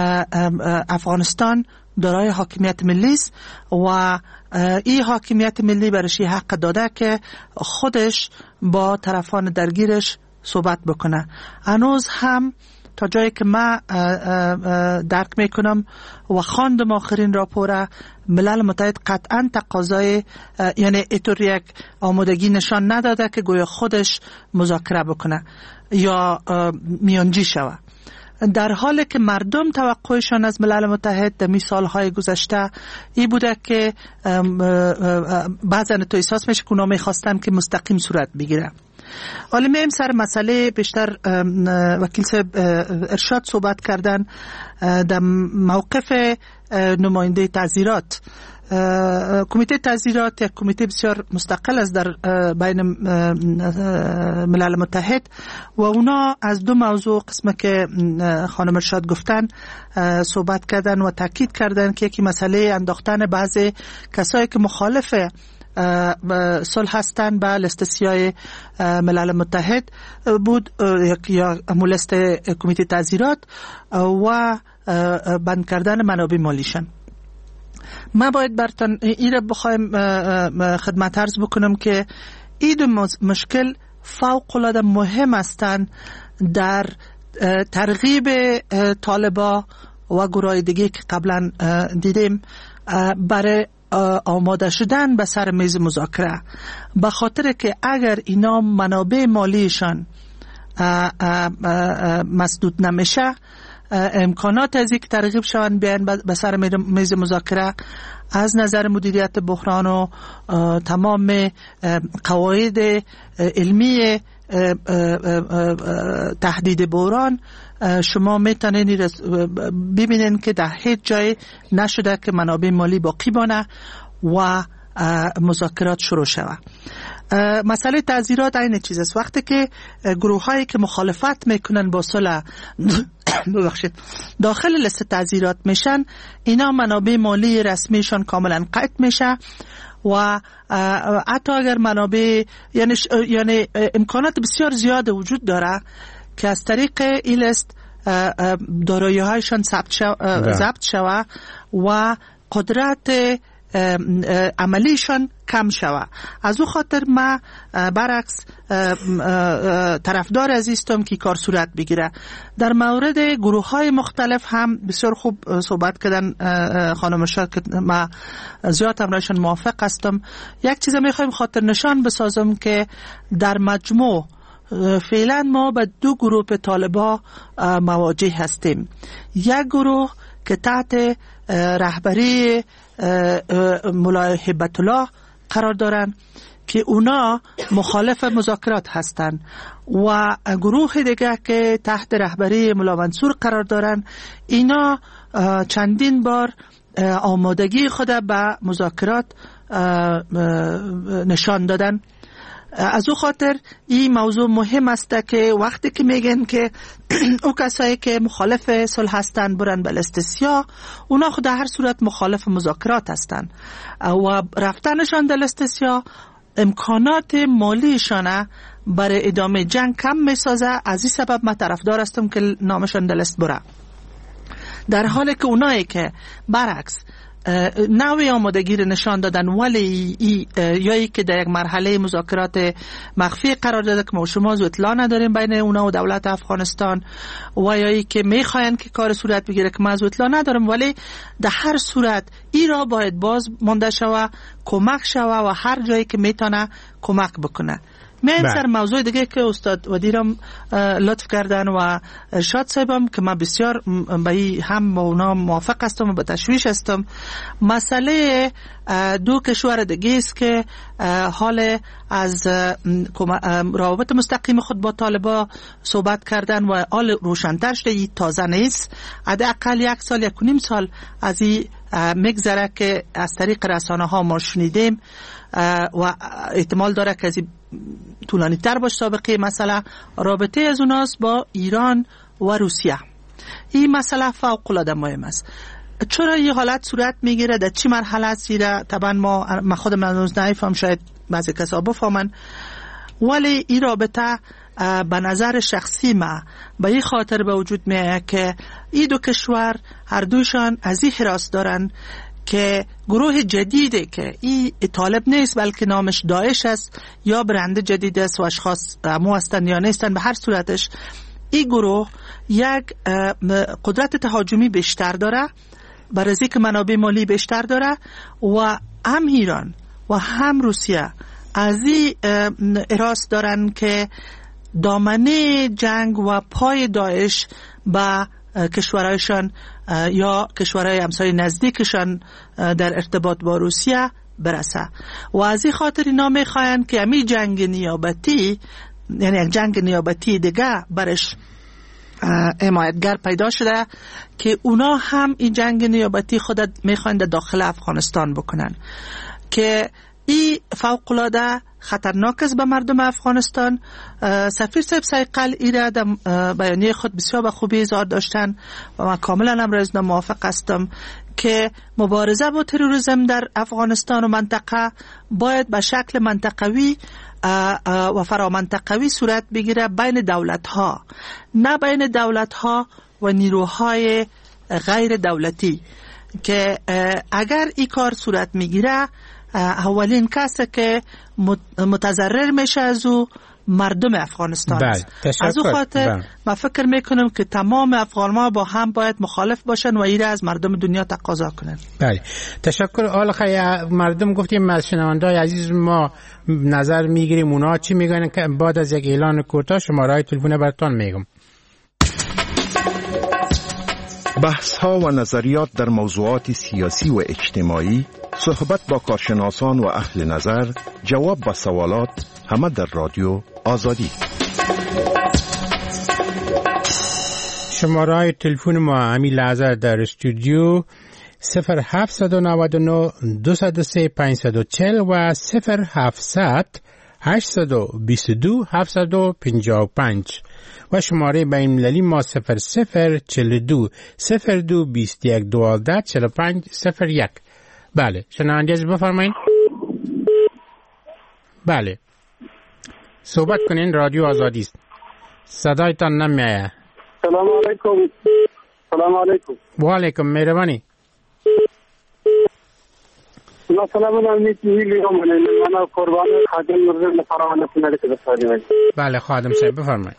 افغانستان دارای حاکمیت ملی است و این حاکمیت ملی برش حق داده که خودش با طرفان درگیرش صحبت بکنه. هنوز هم تا جایی که من درک میکنم و خواندم آخرین راپور ملل متحد قطعا تقاضای یعنی اینطور یک آمادگی نشان نداده که گویا خودش مذاکره بکنه یا میانجی شوه، در حالی که مردم توقعشان از ملل متحد در سالهای گذشته این بوده که بعضن تو احساس میشه که اونا میخواستن که مستقیم صورت بگیره. حالا میم سر مسئله بیشتر وکیل صاحب ارشاد صحبت کردن در موقف نماینده تعزیرات. کمیته تعزیرات یک کمیته بسیار مستقل است در بین ملل متحد و اونا از دو موضوع قسمه که خانم ارشاد گفتن صحبت کردن و تاکید کردن که یکی مسئله انداختن بعضی کسایی که مخالف صلح هستند به لست سیاه ملل متحد بود یا لیست کمیته تعزیرات و بند کردن منابع مالیشان. ما باید برتن این را بخوایم خدمت عرض بکنم که این دو مشکل فوق العاده مهم هستند در ترغیب طالبا و گروه دیگه که قبلا دیدیم برای آماده شدن به سر میز مذاکره، به خاطر که اگر اینا منابع مالیشان مسدود نمیشه امکانات از یک ترغیب شوند بیان به سر میز مذاکره از نظر مدیریت بحران و تمام قواعد علمی تهدید بحران شما میتونین ببینین که در هیچ جای نشده که منابع مالی باقی بانه و مذاکرات شروع شود. مسئله تعزیرات این چیز است. وقتی که گروه هایی که مخالفت میکنن با صلح داخل لیست تعزیرات میشن، اینا منابع مالی رسمیشان کاملا قطع میشه و حتی اگر منابع یعنی امکانات بسیار زیاد وجود داره که از طریق این لیست دارایی هایشان ضبط شوه و قدرت عملیشان کم شوه. از او خاطر ما برعکس طرفدار عزیزتم که کار صورت بگیره. در مورد گروه های مختلف هم بسیار خوب صحبت کردن خانم ارشاد که ما زیاد هم رایشان موافق هستم. یک چیز میخوایم خاطر نشان بسازم که در مجموع فعلا ما به دو گروه طالبا مواجه هستیم. یک گروه که تحت رهبری مولای هیبت الله قرار دارن که اونا مخالف مذاکرات هستند و گروه دیگه که تحت رهبری ملا منصور قرار دارن، اینا چندین بار آمادگی خود به مذاکرات نشان دادن. از او خاطر این موضوع مهم است که وقتی که میگن که او کسایی که مخالف صلح هستند برن به لیست سیاه، اونا خود هر صورت مخالف مذاکرات هستند و رفتنشان به لیست سیاه امکانات مالیشان برای ادامه جنگ کم میسازه. از این سبب من طرفدار هستم که نامشان در لیست بره، در حالی که اونایی که برعکس نوع آمادگی رو نشان دادن ولی یا که در یک مرحله مذاکرات مخفی قرار داده که ما شما اطلاع نداریم بین اونا و دولت افغانستان، و یا که میخواین که کار صورت بگیره که ما اطلاع ندارم، ولی در هر صورت این را باید باز مانده شوه، کمک شوه و هر جایی که میتونه کمک بکنه. من سر موضوع دیگه که استاد ودیرم لطف کردن و شاد صاحبم که من بسیار به هم با اونا موافق هستم و به تشویش هستم، مسئله دو کشور دیگه است که حال از روابط مستقیم خود با طالبا صحبت کردن و حال روشن‌تر شده. این تازه نیست، حداقل 1 سال 1.5 سال از این میگذره که از طریق رسانه ها ما شنیدیم و احتمال داره که از طولانی تر باشه. سابقه مسئله رابطه از اوناست با ایران و روسیه. این مسئله فوق العاده مهم است. چرا این حالت صورت میگیره، در چی مرحله است؟ طبعا ما خودم نمیفهم، شاید بعضی کسا بفهمن، ولی این رابطه به نظر شخصی ما به این خاطر به وجود میاد که این دو کشور هر دوشان از این حراس دارن که گروه جدیده که این طالب نیست بلکه نامش داعش است یا برند جدید است و اشخاص مو هستن یا نیستن، به هر صورتش این گروه یک قدرت تهاجمی بیشتر داره، برای که منابع مالی بیشتر داره و هم ایران و هم روسیه از این حراس دارن که دامنه جنگ و پای داعش به کشورهایشان یا کشورهای همسایه نزدیکشان در ارتباط با روسیه برسه و از این خاطر اینا میخواین که همین جنگ نیابتی، یعنی یک جنگ نیابتی دیگه برش حمایتگر پیدا شده که اونا هم این جنگ نیابتی خود میخواین در داخل افغانستان بکنن که این فوق العاده خطرناک است به مردم افغانستان. سفیر صاحب سایقل ایره در بیانیه خود بسیار به خوبی اظهار داشتن و من کاملا هم رایزنا موافق هستم که مبارزه با تروریسم در افغانستان و منطقه باید به شکل منطقوی و فرامنطقوی صورت بگیره بین دولت ها، نه بین دولت ها و نیروهای غیر دولتی، که اگر این کار صورت میگیره اولین کسی که متضرر میشه از او مردم افغانستان است. از او خاطر من فکر میکنم که تمام افغان‌ها با هم باید مخالف باشن و ایره از مردم دنیا تقاضا کنن. بله تشکر. آل خیلی مردم گفتیم از شنونده‌های عزیز ما نظر میگیریم اونا چی میگن که بعد از یک اعلان کوتاه شماره تلفن براتون میگم. بحث ها و نظریات در موضوعات سیاسی و اجتماعی، صحبت با کارشناسان و اهل نظر، جواب به سوالات، همه در رادیو آزادی. شماره تلفن ما همین لحظه در استودیو 0799 203 540 و 0700 822 755 و شماره بین المللی ما 0042 02 21 12 45 01. بله شنونده از بفرمایید. بله صحبت کنین، رادیو آزادی است، صدایتان نمیآید. سلام علیکم. سلام علیکم. و علیکم مهربانی. سلام علیکم. من قربان خادم مرزا فرمان کنار که بسازیم. بله خادم صاحب بفرمایید.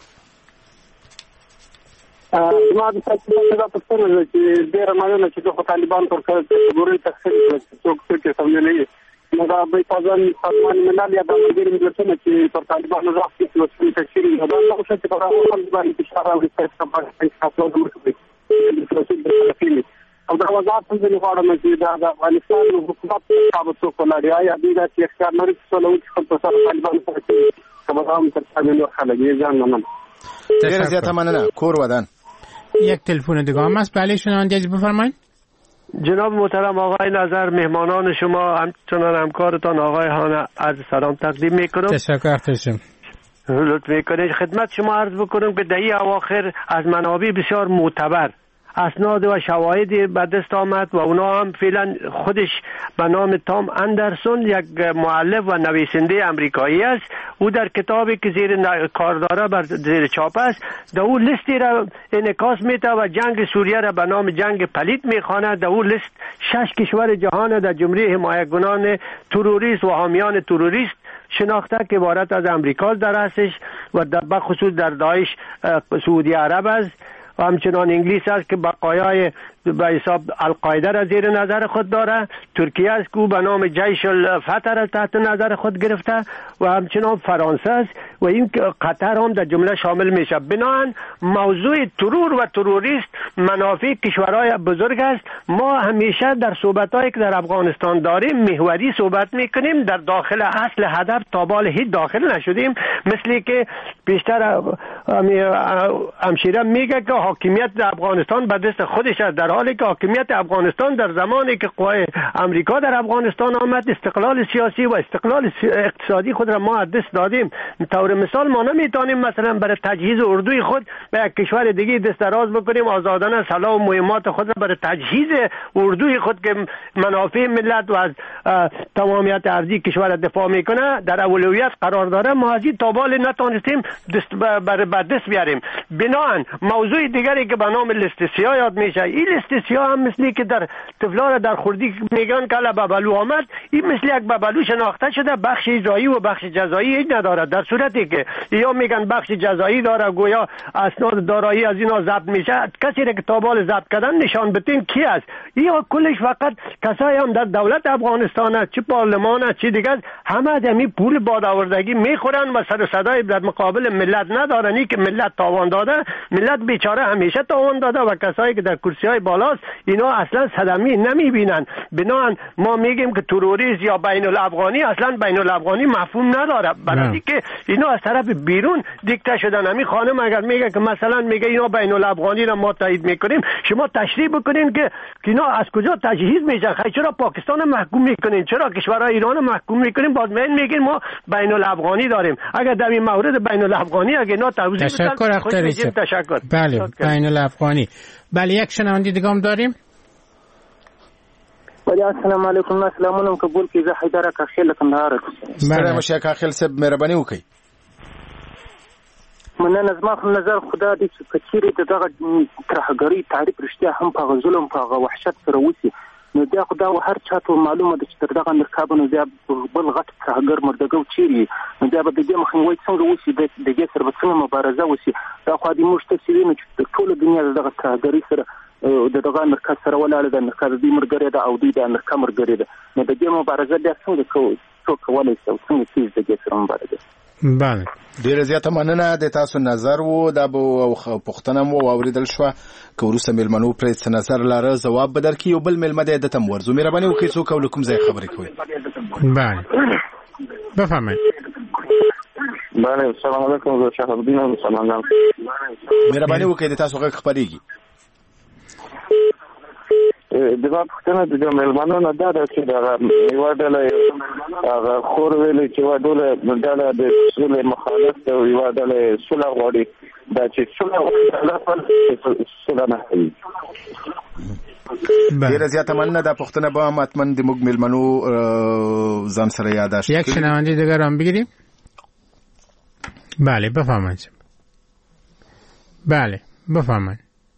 ما د تاسو په پښتنه کې ډېر معنی چې د طالبان پر ګوري تخصیص څوک څه کوي نه نو دا به تاسو سازمان ملل یا د ملګری ملتونو چې پر طالبان راځي چې څه تشکیل نه دا نو څه چې په هغه باندې اشاره وکړي چې په تاسو د مرکزي او دا وضاحت هم ځینې غواړم چې د افغانستان حکومت تابع څوک ولاړ آیا دوی دا چې اختیار لري چې سوله وکړي خپل په سر طالبانو سره چې که به هم تر سر نور خلک یې ځان منم. ډېره زیاته مننه. کور ودان. یک تلفن دیگه هم هست. بله شنونده اجازه بفرمایید. جناب محترم آقای نظر، مهمانان شما همچنان همکارتان آقای هان عرض سلام تقدیم میکنم. تشکر تشکر. لطف میکنید خدمت شما عرض بکنم که دهه اواخر از منابع بسیار معتبر اسناد و شواهدی به دست آمد و اونا هم فعلا خودش به نام تام اندرسون یک مؤلف و نویسنده امریکایی است. او در کتابی که زیر کار داره بر زیر چاپ است در او لیستی را انعکاس میده و جنگ سوریه را به نام جنگ پلید میخواند. در او لیست 6 کشور جهان در جمله حمایتگران تروریست و حامیان تروریست شناخته که عبارت از امریکا در هستش و در خصوص در داعش سعودی عرب است و همچنان انگلیس است که بقایای به حساب القاعده را زیر نظر خود داره. ترکیه است که به نام جیش الفتح را تحت نظر خود گرفته و همچنان فرانسه است و این قطر هم در جمله شامل میشه. بنابراین موضوع ترور و تروریست منافع کشورهای بزرگ است. ما همیشه در صحبتایی که در افغانستان داریم محوری صحبت میکنیم، در داخل اصل هدف تابال هیچ داخل نشدیم. مثلی که بیشتر همشیره میگه که حاکمیت در افغانستان به دست خودش است، در حالی که حاکمیت افغانستان در زمانی که قوای امریکا در افغانستان آمد استقلال سیاسی و استقلال اقتصادی خود را ما از دست دادیم. طور مثال ما نمیتونیم مثلا برای تجهیز اردوی خود به یک کشور دیگه دست دراز بکنیم، آزادانه سلاح و مهمات خود را برای تجهیز اردوی خود که منافع ملت و از تمامیت ارضی کشور دفاع میکنه در اولویت قرار داره. ما از این تابال نتونستیم برای دست بیاریم. بنابراین موضوع دیگری که به نام لیست سیاه یاد میشه، این لیست سیاه هم مثلی که در طفلا در خوردی میگن که ببلو آمد، این مثل یک ببلو شناخته شده، بخش اجرایی و بخش جزایی هیچ نداره. در صورتی که یا میگن بخش جزایی داره گویا اسناد دارایی از اینا ضبط میشه، کسی را که تابال ضبط کردن نشان بدین کی است. یا کلش فقط کسایی هم در دولت افغانستان است، چه پارلمان است چه دیگه، همه دمی پول بادآوردگی میخورن و سر و صدای در مقابل ملت ندارن. این که ملت تاوان داده، ملت بیچاره همیشه تاوان داده و کسایی که در کرسی‌های بالاست اینا اصلا صدمه نمیبینن. بنابراین ما میگیم که تروریسم یا بین الافغانی اصلا بین الافغانی مفهوم نداره، برای که اینا از طرف بیرون دیکته شدن. همین خانم اگر میگه که مثلا میگه اینا بین الافغانی را ما تایید میکنیم، شما تشریح بکنین که اینا از کجا تجهیز میشن؟ چرا پاکستان محکوم میکنین؟ چرا کشورهای ایران محکوم میکنین؟ باز میگین ما بین الافغانی داریم. اگر در این مورد بین الافغانی اگه اینا توضیح بدن تشکر. بله بین الافغانی. بله یک شنونده دیگه هم داریم. بله السلام علیکم. سلامونه قبول کی زه حیدر کاخیل کندهار. سلام شیخ کاخیل صاحب مهرباني وکړئ. مننه. زما په نظر خدا دې چې کچېرې دغه ترهګرۍ تعریف رښتیا هم په ظلم په وحشت سره وسی، نو بیا خدا هر چاته معلومه ده چې تر دغه مرکابونو بیا بل غټ ترهګر مردګو چیري، نو بیا به د دې مخنیوی څنګه وسی، د دې سره به څنګه مبارزه وسی. دا خو دې موږ ته سوینو چې ټول دنیا دغه ترهګرۍ سره دغه مرکز سره ولاړ ده، مرکز دې مرګري ده او دې د امریکا مرګري ده، نو د دې مبارزه بیا څنګه کولای شو، څنګه چې د دې سره مبارزه. بله ډیره زیاته مننه د تاسو نظر وو دا به پښتنه مو اوریدل شو که ورسره ملمنو پر څه نظر لاره جواب بدر کی یو بل ملمه د تم ورزو مهرباني وکړئ څوک ولکم ځای خبرې کوي. بله بفهمئ. بله السلام علیکم. زه شهاب الدین سلام. مهرباني وکړئ د تاسو غږ خبرېږي. دغه پښتنه د ملمنو نه دا چې دا یو ډله هغه خور ویلي چې یو ډله د سولې مخالف ده او یو ډله سوله غواړي، دا چې سوله غواړي سوله نه کوي. ډیره زیاته مننه. دا پښتنه به هم حتما د موږ ملمنو ځان سره یاداشت. یک شنونده دیگر هم بگیریم. بله بفهمید. بله بفهمید.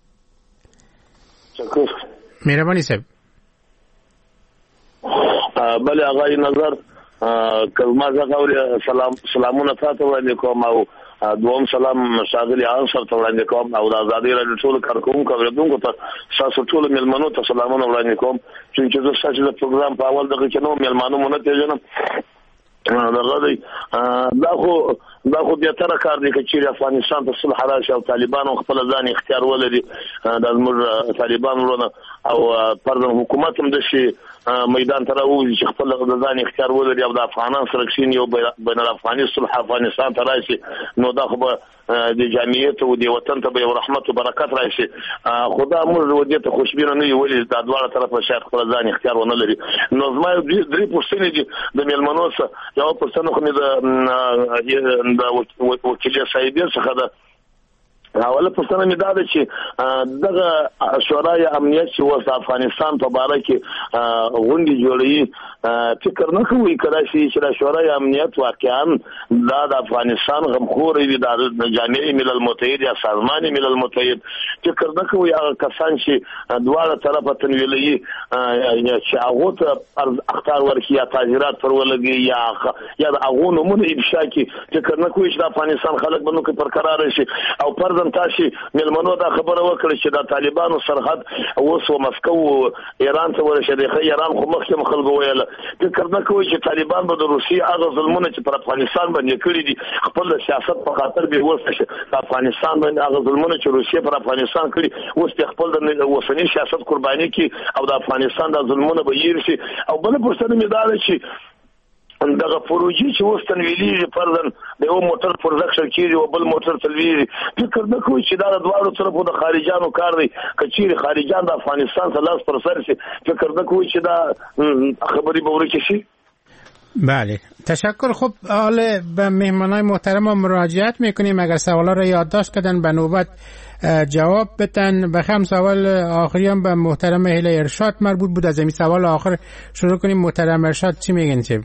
مهربانی صاحب. بله آقای نظر کلمه زغوري سلامونه تاسو وړاندې کوم او دوم سلام شاغلي انصر ته وړاندې کوم او د ازادي راډیو ټول کارکونکو اوریدونکو ته تاسو ټول ملمنو ته سلامونه وړاندې کوم چې زه ستاسو د پروګرام په اول دغه کې نو ملمنو مونږ ته جنم دا خو دا خو بهتره کار دی چې چیرې افغانستان ته صلح راشي او طالبان خپل ځان اختیار ولري د زموږ طالبان ورونه او پردن حکومت هم د شي میدان ته راوځي چې خپل ځان اختیار ولري او د افغانان سره کښیني او بین الافغاني صلح افغانستان ته راشي نو دا خو به د جامعیت او د وطن ته به رحمت او برکت راشي. خدا موږ ودې ته خوشبینه نه یو ولې د دواړه طرفه شاید خپل ځان اختیار ونه لري. نو زما درې پوښتنې دي د میلمنو څخه. یو پوښتنه خو مې د وکیل صاحب څخه ده. اوله پوښتنه مې دا ده چې دغه شورای امنیت چې اوس د افغانستان په باره کې غونډې جوړوي فکر نه کوي کله چې د شورای امنیت واقعا دا د افغانستان غمخوري وي د جامعه ملل متحد یا سازمان ملل متحد فکر نه کوي هغه کسان چې دواړه طرفه تنویلي چې هغه ته اختیار ورکړي یا تاجرات پر ولګي یا هغه نمونه افشا کې فکر نه کوي چې د افغانستان خلک بنو کې پر قرار شي او پر تاسو ملمنو دا خبره وکړه چې د طالبانو سرحد اوس مسکو ایران ته ورشي. ایران خو مخکې خلکو ویل فکر نه کوي چې طالبان به د روسي هغه ظلمونه چې پر افغانستان باندې کړی دي خپل سیاست په خاطر به ورسره د افغانستان باندې هغه ظلمونه چې روسي پر افغانستان کړی اوس خپل د وسنی سیاست قرباني کړي او د افغانستان د ظلمونه به یېرشي. او بل پرسته مې دا ده چې دغه پروژې چې اوس تنویلي پردن د یو موټر پروډکشن کیږي او بل موټر تلوي فکر نه کوي چې دا د دواړو طرفو د خارجانو کار دی کچېری خارجان د افغانستان څخه لاس پر سر شي فکر نه کوي چې دا خبري به ورکه شي. بله تشکر. خب حالا به مهمانای محترم مراجعت میکنیم اگر سوالا را یادداشت کردن به نوبت جواب بدن. بخوام سوال آخری هم به محترم هیله ارشاد مربوط بود. از این سوال آخر شروع کنیم. محترم ارشاد چی میگن؟ چه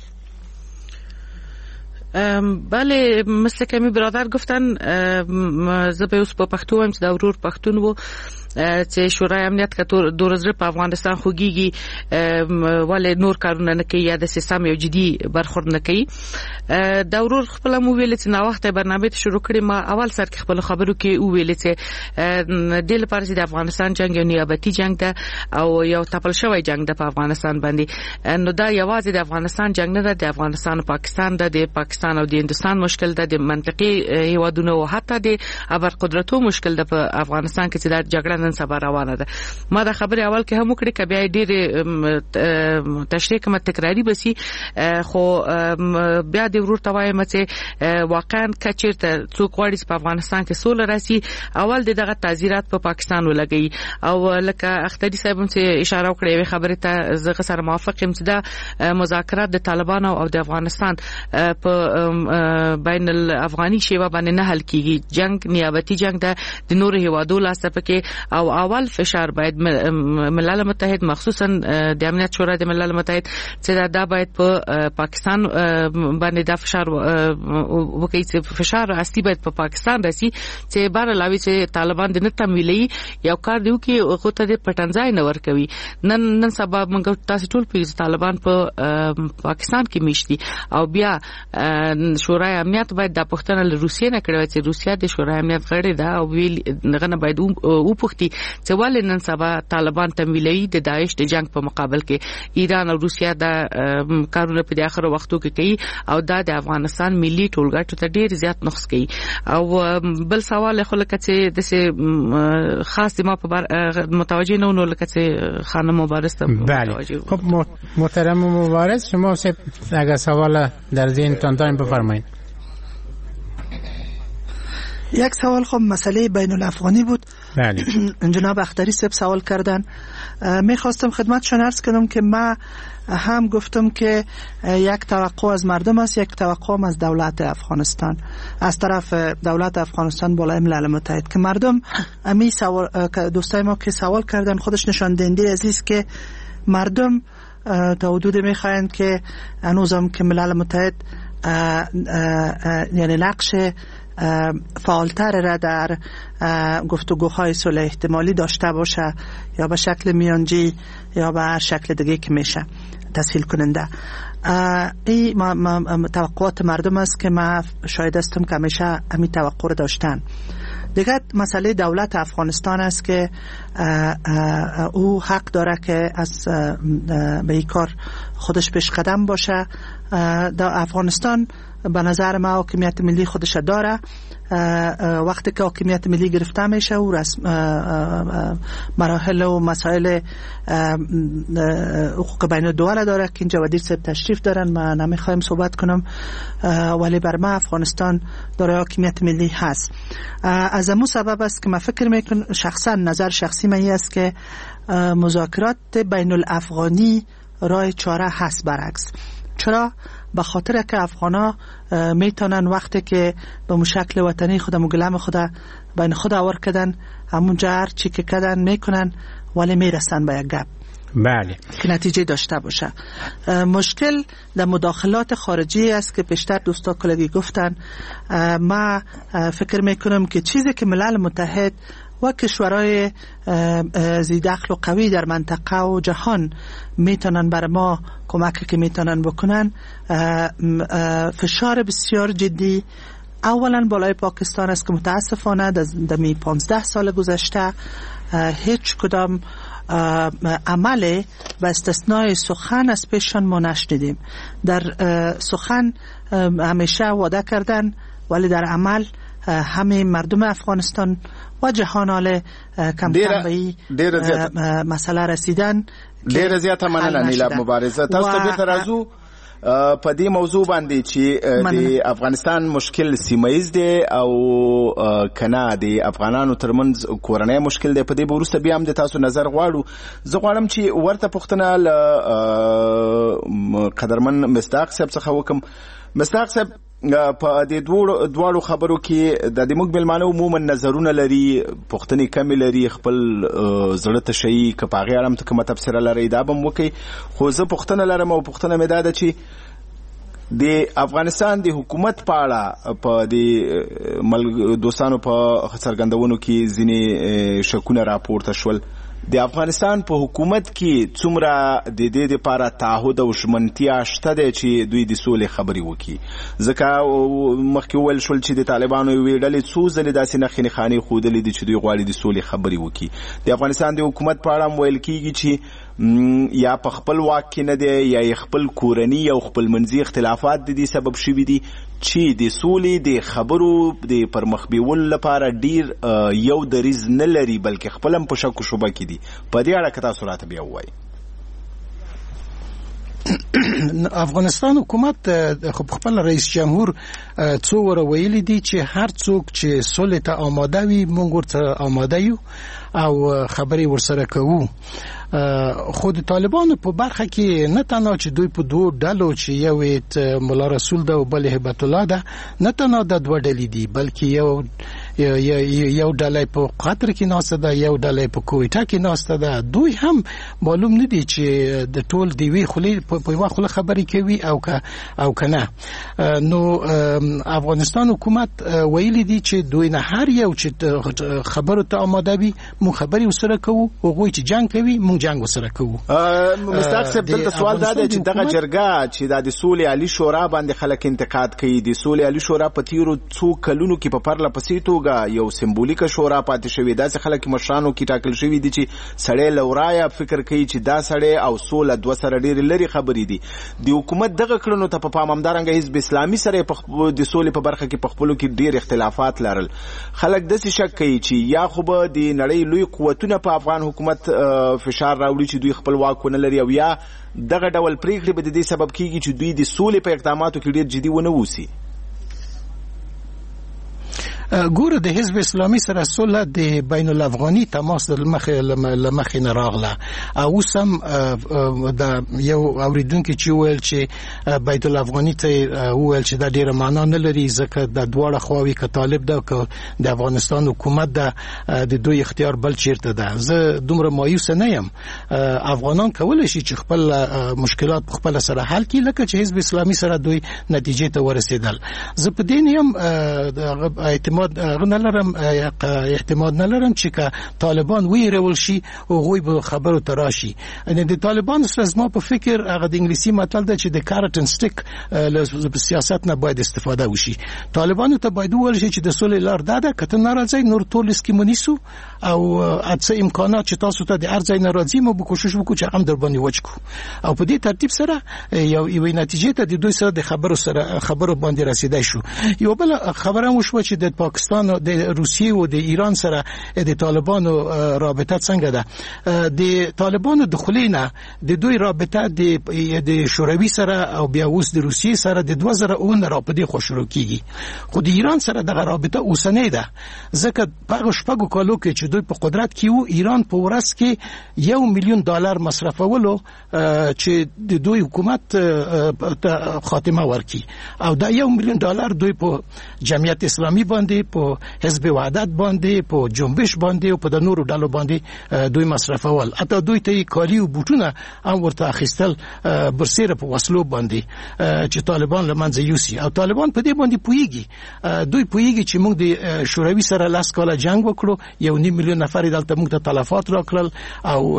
بله مثل که می برادر گفتن زبه اوس په پښتو هم چې دا ورور پښتون وو چې شورای امنیت که دورزره په افغانستان خوږیږي ولې نور کارونه نه کوي یا د سیستم یو جدي برخورد نه کوي. دا ورور خپل مو ویل چې نا وخت برنامه شروع کړي. ما اول سر کې خپل خبرو کې او ویل چې د لپاره چې د افغانستان جنگ یو نیابتي جنگ ده او یو تپل شوی جنگ ده په افغانستان باندې. نو دا یوازې د افغانستان جنگ نه ده، د افغانستان او پاکستان ده، د پاکستان او د هندستان مشکل ده، د منطقي هیوادونو او حتی د ابرقدرتو مشکل ده په افغانستان کې چې دا جګړه نن سبا روانه ده. ما دا خبره اول کې هم وکړې که بیا ډېر تشریح کوم تکراری بسی خو بیا د ورور توایم چې واقعا کچیرته څوک غواړي چې په افغانستان کې سوله راشي اول دغه تعزیرات په پاکستان ولګي. او لکه اختری صاحب هم چې اشاره وکړې خبره ته زه سره موافق یم چې دا مذاکرات د طالبانو او د افغانستان په بین الافغاني شیوه باندې نه حل کیږي. جنگ نیابتي جنگ ده، د نور هیوادو لاس پکې او اول فشار باید ملل متحد مخصوصا د امنیت شورا د ملل متحد چې دا باید په پاکستان باندې د فشار وکړي چې فشار اصلي باید په پاکستان راسي چې بار علاوه چې طالبان د تمویلي یو کار دیو کې خو ته د پټنځای نه ور کوي. نن سبا موږ تاسو ټول په طالبان په پاکستان کې میشتي او بیا شورای امنیت باید د پښتنه له روسیې نه کړو چې روسیا د شورای امنیت غړي ده او ویل نه باید او پښتي چې ولې نن سبا طالبان تمویلي د داعش د جنگ په مقابل کې ایران او روسیا د کارونه په اخر وختو کې کوي او دا د افغانستان ملي ټولګټو ته ډیر زیات نقص کوي. او بل سوال خو لکه چې د خاص ما په متوجه نه ونو لکه چې خانم مبارز ته متوجه. خب محترم مبارز شما اگر سوال در ذهنتان دارین بفرمایید. یک سوال خب مسئله بین الافغانی بود. بله. جناب اختری صاحب سوال کردن. میخواستم خدمتشان عرض کنم که ما هم گفتم که یک توقع از مردم است، یک توقع هم از دولت افغانستان، از طرف دولت افغانستان بالای ملل متحد که مردم امی سوال دوستای ما که سوال کردن خودش نشان دهنده عزیز که مردم تا حدود میخواهند که هنوزم که ملل متحد یعنی نقش فعالتر را در گفتگوهای صلح احتمالی داشته باشه یا به شکل میانجی یا به هر شکل دیگه که میشه تسهیل کننده. این توقعات مردم است که ما شاید هستم که همیشه همین توقع رو داشتن. دیگه مسئله دولت افغانستان است که او حق داره که از به این کار خودش پیش قدم باشه در افغانستان به نظر ما حاکمیت ملی خودش داره. وقتی که حاکمیت ملی گرفته میشه و مراحل و مسائل حقوق بین الدول داره که اینجا ودیر صاحب تشریف دارن، من نمیخوایم صحبت کنم، ولی بر ما افغانستان داره حاکمیت ملی هست. از همون سبب است که من فکر میکنم، شخصا نظر شخصی من است که مذاکرات بین الافغانی راه چاره هست. برعکس چرا؟ به خاطر که افغانا میتونن وقتی که به مشکل وطنی خود مگلم خود بین خود آور کردن، همونجا هر چی که کردن میکنن ولی میرسن به یک گپ. بله، که نتیجه داشته باشه. مشکل در مداخلات خارجی است که پیشتر دوستا کلگی گفتن. ما فکر میکنم که چیزی که ملل متحد و کشورهای ذی‌دخل و قوی در منطقه و جهان میتونن بر ما کمک که میتونن بکنن، فشار بسیار جدی اولا بالای پاکستان است که متاسفانه در 15 سال گذشته هیچ کدام عمل و استثنای سخن از پیششان ما نشنیدیم. در سخن همیشه وعده کردن ولی در عمل همه مردم افغانستان و جهان حال کم به این مسئله رسیدن. ډیره زیاته مننه نیلا مبارزه. تاسو ته بیرته راځو په دې موضوع باندې چې د افغانستان مشکل سیمایز دی او کنه د افغانانو ترمنځ کورنۍ مشکل دی. په دې وروسته بیا هم د تاسو نظر غواړو. زه غواړم چې ورته پوښتنه له قدرمن مصداق صاحب څخه وکم. مصداق صاحب په دې دواړو خبرو کې د موږ مېلمانه عموما نظرونه لري، پوښتنې کمې لري، خپل زړه ته شي که په هغې اړه هم کومه تبصره لرئ دا به م وکئ. خو زه پوښتنه لرم او پوښتنه مې دا ده چې د افغانستان د حکومت په اړه په دې دوستانو په څرګندونو کې ځینې شکونه راپورته شول. د افغانستان په حکومت کې څومره د دې لپاره تعهد او ژمنتیا شته دی چې دوی د سولې خبرې وکړي؟ ځکه مخکې وویل شول چې د طالبانو یوې ډلې څو ځلې داسې نښې نښانې ښودلې دي چې دوی غواړي د سولې خبرې وکړي. د افغانستان د حکومت په اړه هم ویل کېږي چې یا په خپل واک کې نه دی یا یې خپل کورني او خپلمنځي اختلافات د دې سبب شوي دي چې د سولې د خبرو د پرمخ بیولو لپاره ډیر یو دریځ نه لري بلکې خپل هم په شک و شبهه کې دي. په دې اړه که تاسو راته بیا ووایئ. افغانستان حکومت خب خپل رئیس جمهور څو وره ویلي دي چې هر څوک چې سولې ته آماده وي موږ ورته آماده یو او خبرې ورسره کوو. خو د طالبانو په برخه کې نه تنها چې دوی په دوه ډلو چې یو مولا رسول ده او بل هبت الله ده، نه تنها د دوه ډلې دي بلکې یو ډله په قطر کې ناسته ده، یو ډله په کویټه کې ناسته ده. دوی هم معلوم نه دي چې د ټول دی وی خلی په یو خله خبرې کوي او کنه. نو افغانستان حکومت ویلي دي چې دوی نه هر یو چې خبرو ته آماده وي مو خبرې وسره کوو، هغوی چې جنگ کوي مو جنگ وسره کوو. مستاق صاحب دلته سوال دا دی چې دغه جرګه چې د سولې عالی شورا باندې خلک انتقاد کوي، د سولې عالی شورا په تیرو څو کلونو کې په پرله پسې توګه یو سمبولیکه شورا پاتې شوې. داسې خلک مشرانو کې ټاکل شوي دي چې سړی له ورایه فکر کوي چې دا سړی او سوله دوه سره ډېرې لرې خبرې دي. د حکومت دغه کړنو ته په پام همدارنګه حزب اسلامي سره د سولې په برخه کې په خپلو کې ډېر اختلافات لرل. خلک داسې شک کوي چې یا خو به د نړۍ لوی قوتونه په افغان حکومت فشار راوړي چې دوی خپل واک ونه لري، او یا دغه ډول پریکړې به د دې سبب کیږي چې دوی د سولې په اقداماتو کې ډېر جدي ونه اوسي. ګوره د حزب اسلامي سره سوله د بین الافغاني تماس لمخې نه راغله. اوس هم د یو اوریدونکي چې ویل چې بین الافغاني ته ویل چې دا ډیره معنا نه لري ځکه د دواړه خواوې که طالب ده که د افغانستان حکومت ده د دوی اختیار بل چیرته ده. زه دومره مایوس نه یم. افغانان کولی شي چې خپل مشکلات په خپل سره حل کړي لکه چې حزب اسلامي سره دوی نتیجې ته ورسېدل. زه په دې یم اعتماد اعتماد نلرم چې که طالبان ویرول شي او غوی به خبرو تراشي. د طالبان سره زما په فکر هغه د انګلیسي متل ده چې د کارټ ان سټیک له سیاست نه باید استفاده وشي. طالبانو ته باید وویل شي چې د سولې لار ده که ته ناراضی نور ټول اسکیمونیسو او اته امکانات چې تاسو ته د ارزای ناراضی مو به کوشش وکړو چې هم در باندې وچکو او په دې ترتیب سره یو نتیجه ته د دوی سره د خبرو باندې رسیدای شو. یو بل خبره مو شو چې د پاکستان او د روسیې او د ایران سره د طالبانو رابطه څنګه ده. د طالبانو دخولینه د دوی رابطه د شوروي سره او بیا اوس د روسیې سره د 2009 رابطه خو شروع کیږي. خو د ایران سره د رابطه اوسنۍ ده ځکه په شپږو کالو کې چې دوی په قدرت کې وو ایران په ورځ کې $1 میلیون مصرفولو چې د دوی حکومت ته خاتمه ورکړي او دا $1 میلیون دوی په جمعیت اسلامي باندې په حزب وحدت باندې په جنبش باندې او په د نورو ډلو باندې دوی مصرفول. حتی دوی ته کالی او بوټونه هم ورته اخیستل برسیره په وسلو باندې چې طالبان لمنځه یوسي او طالبان په دې باندې پویږي. دوی پویږي چې موږ د شوروي سره لاس کاله جنگ وکړو 1.5 میلیون نفر دلته موږ ته تلفات راکړل او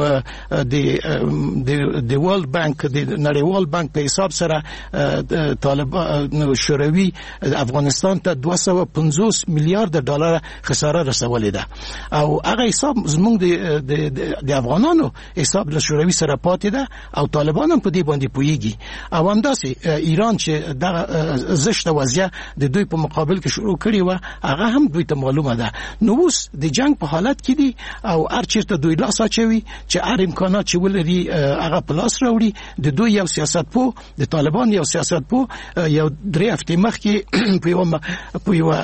د ورلد بانک د نړیوال بانک په حساب سره طالبان شوروي افغانستان ته $250 میلیارد خساره رسولې ده او هغه حساب زموږ د افغانانو حساب له شوروي سره پاتې ده او طالبان هم په دې باندې پویږي او همداسې ایران چې د زشت وضعیت د دوی په مقابل کې شروع کړی و هغه هم دوی ته معلومه ده. نو اوس د جنگ په حالت کې دي او هر چیرته دوی لاس اچوي چې هر امکانات چې ولري هغه پلاس راوړي. د دوی یو سیاست پو د طالبان یو سیاست پو یو 3 هفته مخکې په یو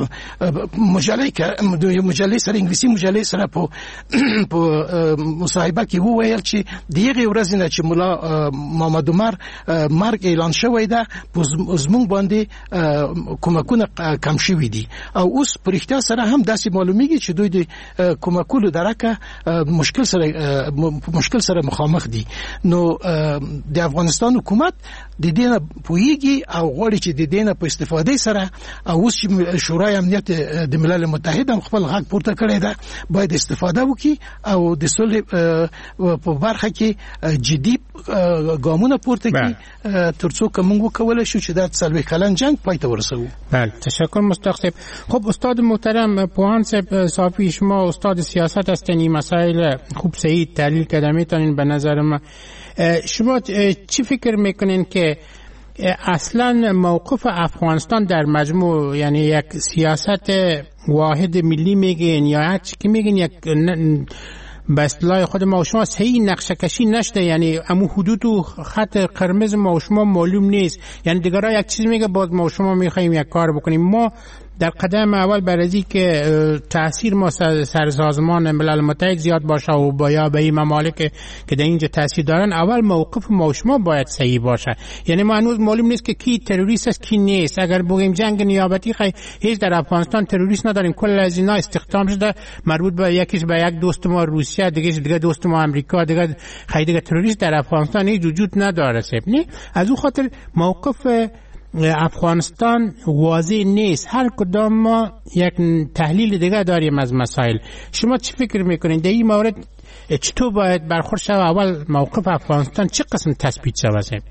مجله سره انګلیسي مجله سره په مصاحبه کې وویل چې دغه ورځ نه چې مولا محمد عمر مرګ اعلان شوی ده زموږ باندې کومکونه کم شوي دي او اوس په رښتیا سره هم داسې معلومیږي چې دوی د کومکولو درکه مشکل سره مخامخ دي. نو د افغانستان حکومت د دې نه پویږي او غواړي چې د دې نه په استفاده سره او اوس چې شورای امنیت د ملل متحد هم خپل حق پورته کړی ده باید استفاده وکړي او د صلح په برخه کې جدي ګامونه پورته کړي ترڅو کوم وکولای شو چې د 40 کلن جنگ پای ته ورسوي. بله تشکر مصدق صاحب. خب استاد محترم پوهان صاحب صافی شما استاد سیاست هستین این مسائل خوب صحیح تحلیل کرده میتونین به نظر من. شما چی فکر میکنین که اصلا موقف افغانستان در مجموع یعنی یک سیاست واحد ملی میگین یا چی میگین یک به اصطلاح خود ما و شما صحیح نقشه کشی نشده یعنی امو حدود و خط قرمز ما و شما معلوم نیست یعنی دیگرها یک چیز میگه باز ما و شما میخواییم یک کار بکنیم. ما در قدم اول برای که تأثیر ما سر سازمان ملل متحد زیاد باشه و باید به این ممالک که در اینجا تأثیر دارن اول موقف ما و شما باید صحیح باشه. یعنی ما هنوز معلوم نیست که کی تروریست است کی نیست. اگر بگیم جنگ نیابتی هیچ در افغانستان تروریست نداریم. کل از اینا استخدام شده مربوط به یکیش به یک دوست ما روسیه دیگه دوست ما آمریکا دیگه تروریست در افغانستان هیچ وجود نداره. نه از اون خاطر موقف افغانستان واضح نیست. هر کدام ما یک تحلیل دیگه داریم از مسائل. شما چی فکر میکنین در این مورد چطور باید برخورد شود؟ اول موقف افغانستان چه قسم تثبیت شود؟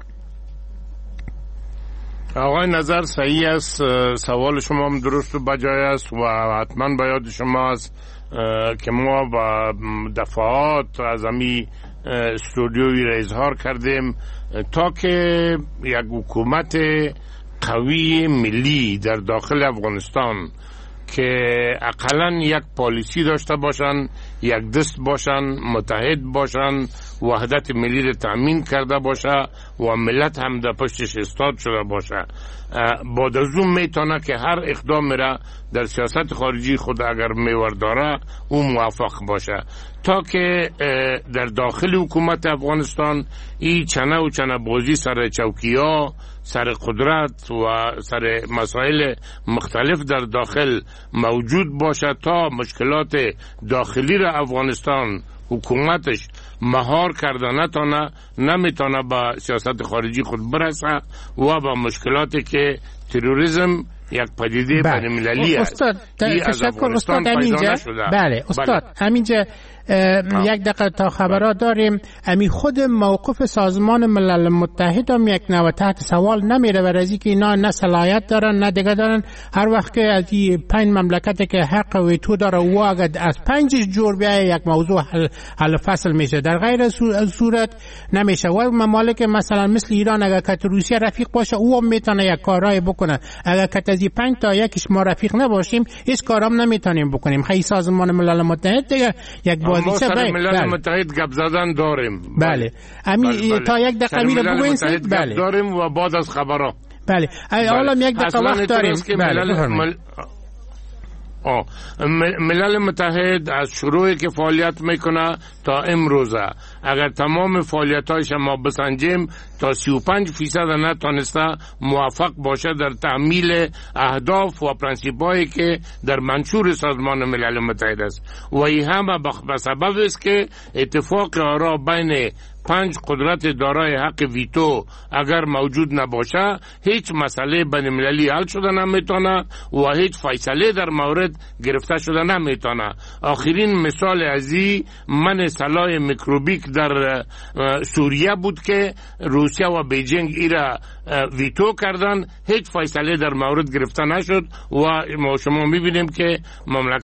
آقای نظر صحیح است، سوال شما هم درست و بجای است و حتما باید شما است که ما با دفعات از امی استودیوی را اظهار کردیم تا که یک حکومت قوی ملی در داخل افغانستان که اقلاً یک پالیسی داشته باشن، یک دست باشن، متحد باشن، وحدت ملی را تأمین کرده باشه و ملت هم در پشتش استاد شده باشه. بعد از اون میتونه که هر اقدام را در سیاست خارجی خود اگر میور داره او موفق باشه تا که در داخل حکومت افغانستان این چنه و چنه بازی سر چوکیا، سر قدرت و سر مسائل مختلف در داخل موجود باشه تا مشکلات داخلی را افغانستان حکومتش مهار کرده نمیتونه با سیاست خارجی خود برسه و با مشکلاتی که تروریسم یک پدیده بین المللی است. استاد تشکر استاد همینجا. بله استاد همینجا یک دقیقه تا خبرات داریم. امی خود موقف سازمان ملل متحد هم یک نوع تحت سوال نمیره برای اینکه اینا نه صلاحیت دارن نه دیگه دارن. هر وقت که از این 5 مملکتی که حق ویتو داره و اگر از 5 جور بیای یک موضوع حل فصل میشه، در غیر صورت نمیشه. و ممالک مثلا مثل ایران اگر که روسیه رفیق باشه او هم میتونه یک کارای بکنه. اگر که از 5 تا یکیش ما رفیق نباشیم هیچ کارام نمیتونیم بکنیم. خیلی سازمان ملل متحد دیگه یک ما سر ملل متحد گپ زدن داریم. بله تا یک دقیقه میره بگوین. بله داریم و بعد از خبرها. بله حالا یک دقیقه وقت داریم. ملل متحد از شروعی که فعالیت میکنه تا امروزه اگر تمام فعالیتایش ما بسنجیم تا 35% نتونسته موفق باشه در تعمیل اهداف و پرنسیپایی که در منشور سازمان ملل متحد است و این همه به سبب است که اتفاق آرا بین 5 قدرت دارای حق ویتو اگر موجود نباشه هیچ مسئله بین المللی حل شده نمیتونه و هیچ فیصله در مورد گرفته شده نمیتونه. آخرین مثال ازی من سلاح میکروبیک در سوریه بود که روسیه و بیجینگ ایرا ویتو کردن، هیچ فیصله در مورد گرفته نشد و شما میبینیم که مملکت